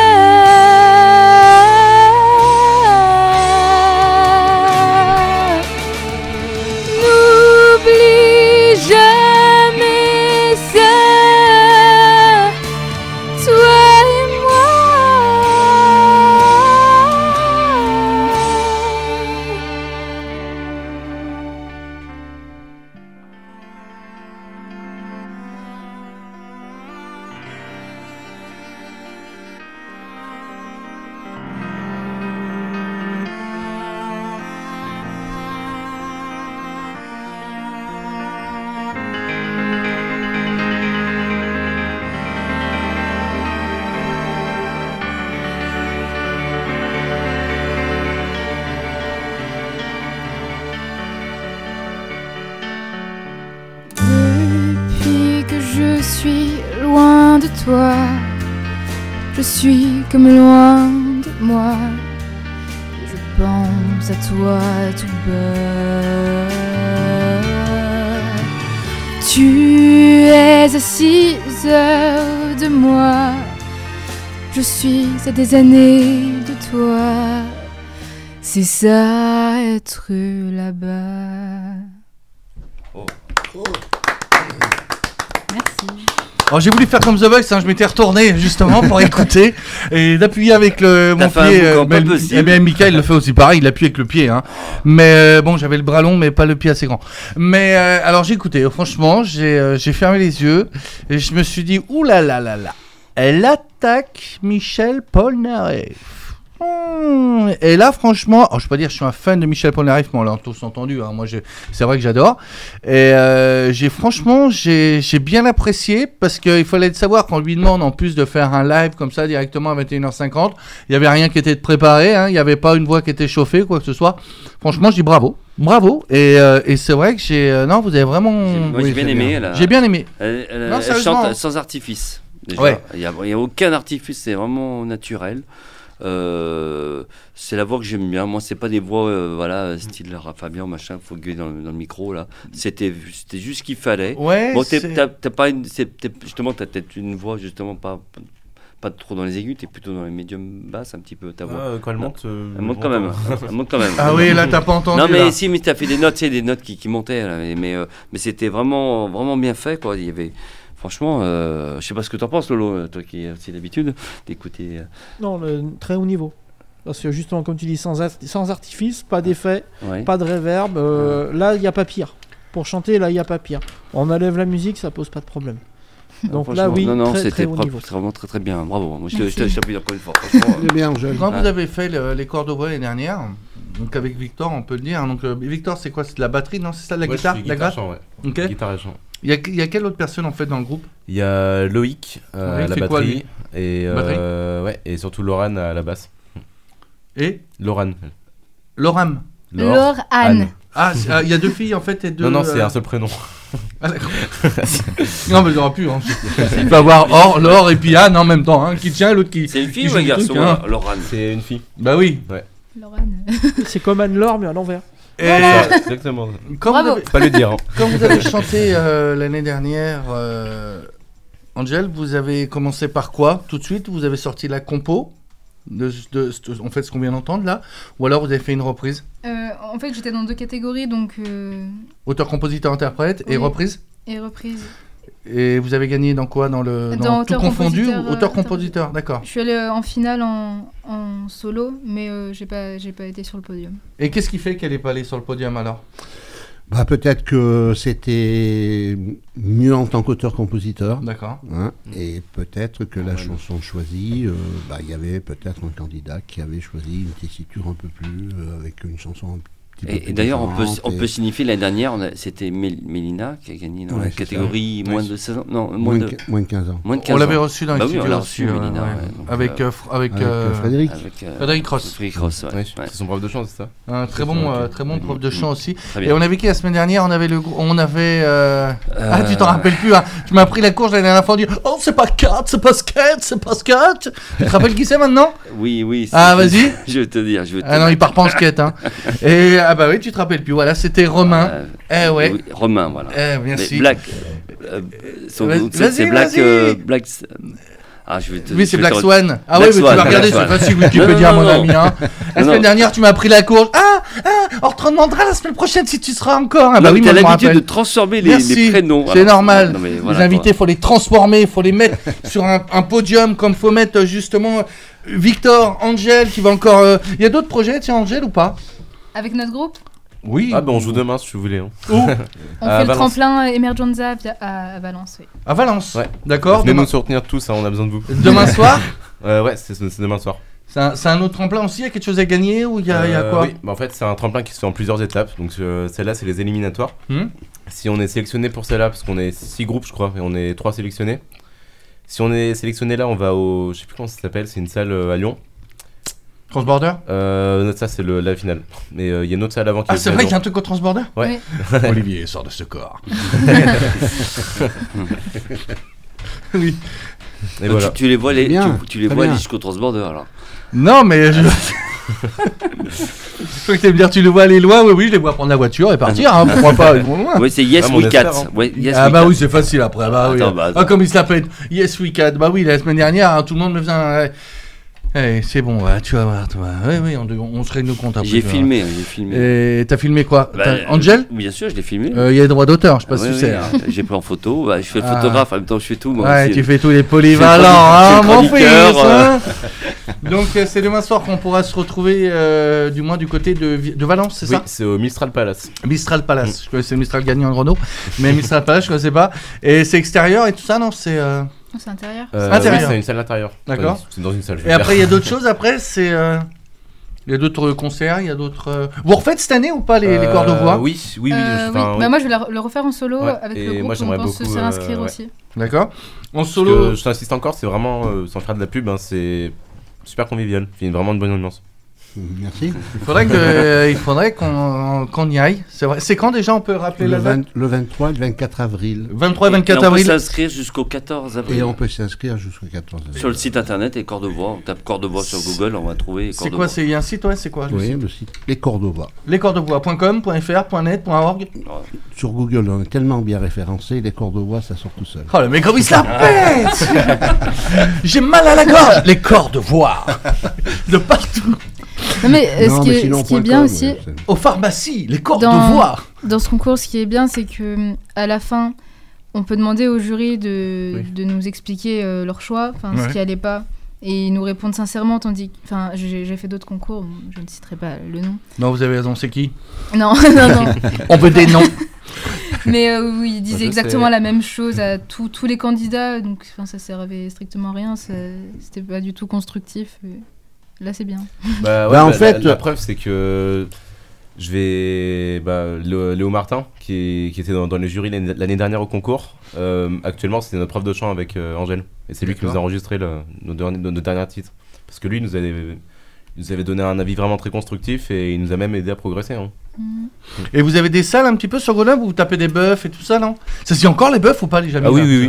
Toi, je suis comme loin de moi. Je pense à toi tout bas. Tu es à 6 heures de moi. Je suis à des années de toi. C'est ça être là-bas. Oh. Merci. Alors j'ai voulu faire comme The Voice, je m'étais retourné justement pour écouter et d'appuyer avec mon pied. Et bien Mickaël le fait aussi pareil, il appuie avec le pied. Mais bon, j'avais le bras long, mais pas le pied assez grand. Mais alors j'ai écouté, franchement, j'ai fermé les yeux et je me suis dit, ouh là là là là, elle attaque Michel Polnareff. Et là, franchement, je peux pas dire que je suis un fan de Michel Polnareff, mais on l'a tous entendu. Moi, c'est vrai que j'adore. Et j'ai bien apprécié parce qu'il fallait savoir qu'on lui demande en plus de faire un live comme ça directement à 21h50. Il y avait rien qui était préparé. Il y avait pas une voix qui était chauffée, quoi que ce soit. Franchement, je dis bravo. Et c'est vrai que vous avez vraiment. J'ai bien aimé. J'ai bien aimé. Elle chante sans artifice. Déjà. Ouais. Il y a aucun artifice. C'est vraiment naturel. C'est la voix que j'aime bien. Moi, c'est pas des voix style Fabien machin, faut gueuler dans le micro là. C'était juste ce qu'il fallait. Ouais. Bon, t'as pas justement t'as peut-être une voix justement pas trop dans les aigus, t'es plutôt dans les médiums basses un petit peu ta voix. Quand elle monte, elle monte quand même. Elle monte quand même. Ah oui, là t'as pas entendu. Non mais là. si, mais t'as fait des notes qui montaient là, mais c'était vraiment bien fait quoi. Il y avait. Franchement, je sais pas ce que t'en penses, Lolo, toi qui as aussi l'habitude d'écouter. Non, très haut niveau. Parce que justement, comme tu dis, sans artifice, pas d'effet, pas de reverb. Là, il n'y a pas pire. Pour chanter, là, il n'y a pas pire. On enlève la musique, ça pose pas de problème. Donc là, oui, très haut niveau. C'est vraiment très très bien. Bravo. Moi, je t'appuie encore une fois. Bien, Angèle. Quand vous avez fait les cordes au voix l'année dernière, donc avec Victor, on peut le dire. Donc Victor, c'est quoi? C'est de la batterie, non? C'est ça, de la guitare, la gratte. Okay. Guitare et chant. Il y a quelle autre personne en fait dans le groupe? Il y a Loïc à la batterie quoi, et surtout Laurane à la basse. Et Laurane. Laurane. Ah, il y a 2 filles en fait et 2. Non, c'est un seul prénom. Ah d'accord. Non mais j'aurais pu. Il peut avoir Laure et puis Anne en même temps, qui tient l'autre qui. C'est une fille ou un garçon? Laurane. C'est une fille. Bah oui. Ouais. Laurane. C'est comme Anne-Laure mais à l'envers. Voilà. Ça, exactement. Bravo. Pas le dire. Quand vous avez chanté l'année dernière, Angèle, vous avez commencé par quoi? Tout de suite, vous avez sorti la compo en fait, ce qu'on vient d'entendre là, ou alors vous avez fait une reprise? En fait, j'étais dans 2 catégories, donc... Auteur, compositeur, interprète et reprise? Et reprise. Et vous avez gagné dans quoi? Dans tout confondu ou auteur-compositeur? D'accord. Je suis allée en finale en solo, mais j'ai pas été sur le podium. Et qu'est-ce qui fait qu'elle n'est pas allée sur le podium alors? Peut-être que c'était mieux en tant qu'auteur-compositeur. D'accord. Hein, et peut-être que la chanson choisie, il y avait peut-être un candidat qui avait choisi une tessiture un peu plus, avec une chanson un petit peu plus Et d'ailleurs, on différente peut signifier l'année dernière, c'était Mélina qui a gagné dans la catégorie moins de 16 ans. Non, moins de 15 ans. Moins de 15 on l'avait ans. reçu dans les studios. On l'a reçu, Mélina. Avec Frédéric. Frédéric Ross. C'est son prof de chant, c'est ça? Un très bon prof de chant aussi. Et on avait qui la semaine dernière? On avait Ah, tu t'en rappelles plus, hein. Tu m'as pris la courge la dernière fois, on dit oh, c'est pas Kat, c'est pas skate. Tu te rappelles qui c'est maintenant? Oui. Ah, vas-y. Je vais te dire. Ah non, il part pas en skate, hein. Et ah bah oui, tu te rappelles plus. Voilà, c'était Romain. Oui, Romain, voilà. Merci. Black. C'est Black. Ah, je vais te. Oui, c'est Black te... Swan. Ah Black oui, mais Swan, tu vas regarder sur facile Wikipédia, mon ami. Hein. La semaine dernière, tu m'as pris la courge. On te demandera la semaine prochaine si tu seras encore. Ah bah oui, t'as moi, l'habitude de transformer les prénoms. C'est normal. Non, voilà, les invités, il faut les transformer, il faut les mettre sur un podium, comme il faut mettre justement Victor, Angèle, qui va encore. Il y a d'autres projets, tiens, Angèle, ou pas? Avec notre groupe? Oui. Ah, on joue demain si vous voulez. Hein. Où? On fait le tremplin Emergenza à Valence, oui. À Valence, ouais. D'accord. Venez nous soutenir tous, hein, on a besoin de vous. Demain soir? Ouais, c'est demain soir. C'est un autre tremplin aussi, il y a quelque chose à gagner ou il y a quoi? Oui, en fait c'est un tremplin qui se fait en plusieurs étapes, donc celle-là c'est les éliminatoires. Si on est sélectionné pour celle-là, parce qu'on est 6 groupes je crois, et on est 3 sélectionnés. Si on est sélectionné là, on va au... je sais plus comment ça s'appelle, c'est une salle à Lyon. Transborder? Ça c'est la finale. Mais il y a une autre salle avant qui Ah, c'est vrai qu'il y a un truc au Transborder? Ouais. Olivier sort de ce corps. Oui. Et voilà. Tu les vois aller jusqu'au Transborder alors? Non, mais je crois que tu vas me dire tu les vois aller loin. Oui, je les vois prendre la voiture et partir. Hein, pourquoi pas? Oui, c'est Yes We Cat. Bah oui, c'est facile après. Comme il s'appelle Yes We Cat. Bah oui, la semaine dernière, hein, tout le monde me faisait c'est bon, tu vas voir, toi. Oui, on se règle compte après. J'ai filmé. Et t'as filmé quoi? Angèle? Bien sûr, je l'ai filmé. Il y a des droits d'auteur, je sais pas si tu sais. J'ai pris en photo, je fais le photographe, en même temps je fais tout. Moi ouais, aussi. tu fais tous les polyvalents, hein, mon fils. Donc c'est demain soir qu'on pourra se retrouver, du moins du côté de Valence, c'est ça? Oui, c'est au Mistral Palace. Mistral Palace, je connaissais le Mistral gagnant en Renault, mais Mistral Palace, je connaissais pas. Et c'est extérieur et tout ça, non? C'est intérieur. Intérieur. Oui, c'est une salle intérieure. D'accord. C'est dans une salle. Et après, il y a d'autres choses. Après, c'est. Il y a d'autres concerts, il y a d'autres. Vous refaites cette année ou pas les corps de voix? Oui. Bah, moi, je vais le refaire en solo avec le groupe. Moi, j'aimerais on pense beaucoup se réinscrire aussi. D'accord. En solo. Je t'insiste encore, c'est vraiment, sans faire de la pub, c'est super convivial. Il y a vraiment une bonne ambiance. Merci. Il faudrait qu'on y aille. C'est vrai. C'est quand déjà on peut rappeler la date? Le 23 et le 24 avril. 23 et 24 avril. On peut s'inscrire jusqu'au 14 avril. Et on peut s'inscrire jusqu'au 14 avril. Sur le site internet et corps de voix. On tape corps de voix sur Google, on va trouver. C'est quoi? Il y a un site, ouais, c'est quoi? Oui, le site Les Corps de Voix. Lescordsdevoix.com, .fr, .net, .org. Sur Google, on est tellement bien référencé, Les Corps de Voix, ça sort tout seul. Oh, le mec, comme il se la pète. J'ai mal à la gorge. Les corps de voix. De partout. Non mais ce qui est bien aussi, aux pharmacies, les corps de voix. Dans ce concours, ce qui est bien, c'est que à la fin, on peut demander au jury de nous expliquer leur choix, ce qui allait pas, et ils nous répondent sincèrement. Tandis que, j'ai fait d'autres concours, je ne citerai pas le nom. Non, vous avez raison, c'est qui? Non. On veut des noms. Mais oui, ils disaient exactement la même chose à tous les candidats, donc ça servait strictement à rien, c'était pas du tout constructif. Là, c'est bien. En fait, la preuve, c'est que Léo Martin, qui était dans les jurys l'année dernière au concours, actuellement, c'est notre prof de chant avec Angèle. Et c'est lui qui nous a enregistré nos derniers titres. Parce que lui, il nous avait donné un avis vraiment très constructif et il nous a même aidé à progresser. Hein. Et vous avez des salles un petit peu sur Grenoble où vous tapez des bœufs et tout ça, non? Ça se dit encore les bœufs ou pas, les jamais? Ah oui.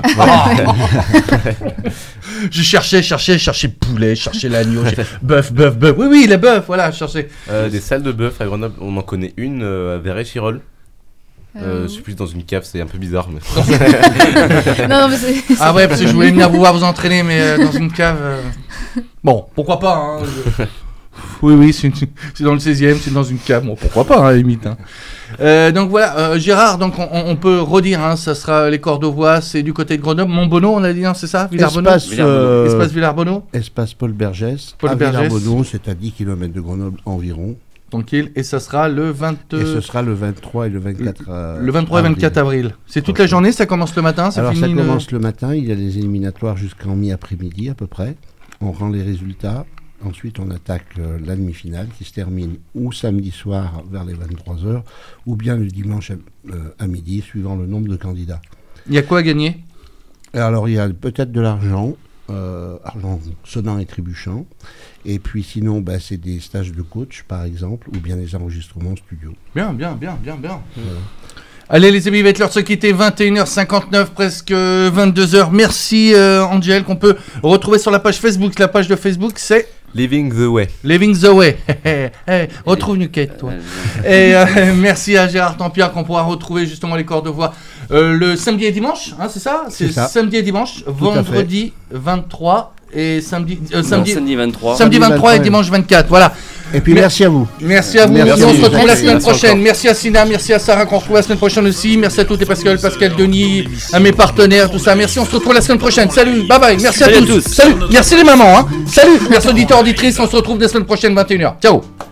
Je cherchais poulet, cherchais l'agneau, bœuf. Oui, les bœufs, voilà, je cherchais. Des salles de bœuf à Grenoble, on en connaît une à Verret-Chirol. Je suis plus dans une cave, c'est un peu bizarre. Mais... non, mais c'est... Ah ouais, parce que je voulais venir vous voir vous entraîner, mais dans une cave... Bon, pourquoi pas, hein. Oui, c'est dans le 16e, c'est dans une cave. Bon, pourquoi pas, hein, à la limite. Hein. Donc voilà, Gérard, donc on peut redire, hein, ça sera les Cordovois, c'est du côté de Grenoble. Montbonneau, on a dit, hein, c'est ça, Espace Villarbonneau. Espace Paul Bergès. Villarbonneau, c'est à 10 km de Grenoble environ. Tranquille, et ça sera le 20... Et ce sera le 23 et le 24 Le 23 et 24 avril. C'est toute la journée, ça commence le matin, Alors ça commence le matin, il y a les éliminatoires jusqu'en mi-après-midi à peu près. On rend les résultats. Ensuite, on attaque la demi-finale qui se termine ou samedi soir vers les 23h ou bien le dimanche à midi, suivant le nombre de candidats. Il y a quoi à gagner ? Alors, il y a peut-être de l'argent, argent sonnant et trébuchant. Et puis sinon, c'est des stages de coach, par exemple, ou bien des enregistrements studio. Bien. Allez les amis, il va être l'heure de se quitter, 21h59, presque 22h. Merci Angel, qu'on peut retrouver sur la page Facebook. La page de Facebook, c'est... Living the Way. Living the Way. Retrouve une quête, toi. Et merci à Gérard Tempierre, qu'on pourra retrouver justement les Cordovois le samedi et dimanche, hein, c'est ça ? C'est ça. Samedi et dimanche, vendredi 23 et samedi 23. Samedi 23 et dimanche 24, voilà. Et puis merci à vous. Merci à vous. Merci. On se retrouve la semaine prochaine. Merci à Sina, merci à Sarah qu'on retrouve la semaine prochaine aussi. Merci à toutes et Pascal, Denis, à mes partenaires, tout ça. Merci, on se retrouve la semaine prochaine. Salut, bye bye. Merci à tous. Salut. Merci les mamans. Hein. Salut. Merci auditeurs, auditrices. On se retrouve la semaine prochaine 21h. Ciao.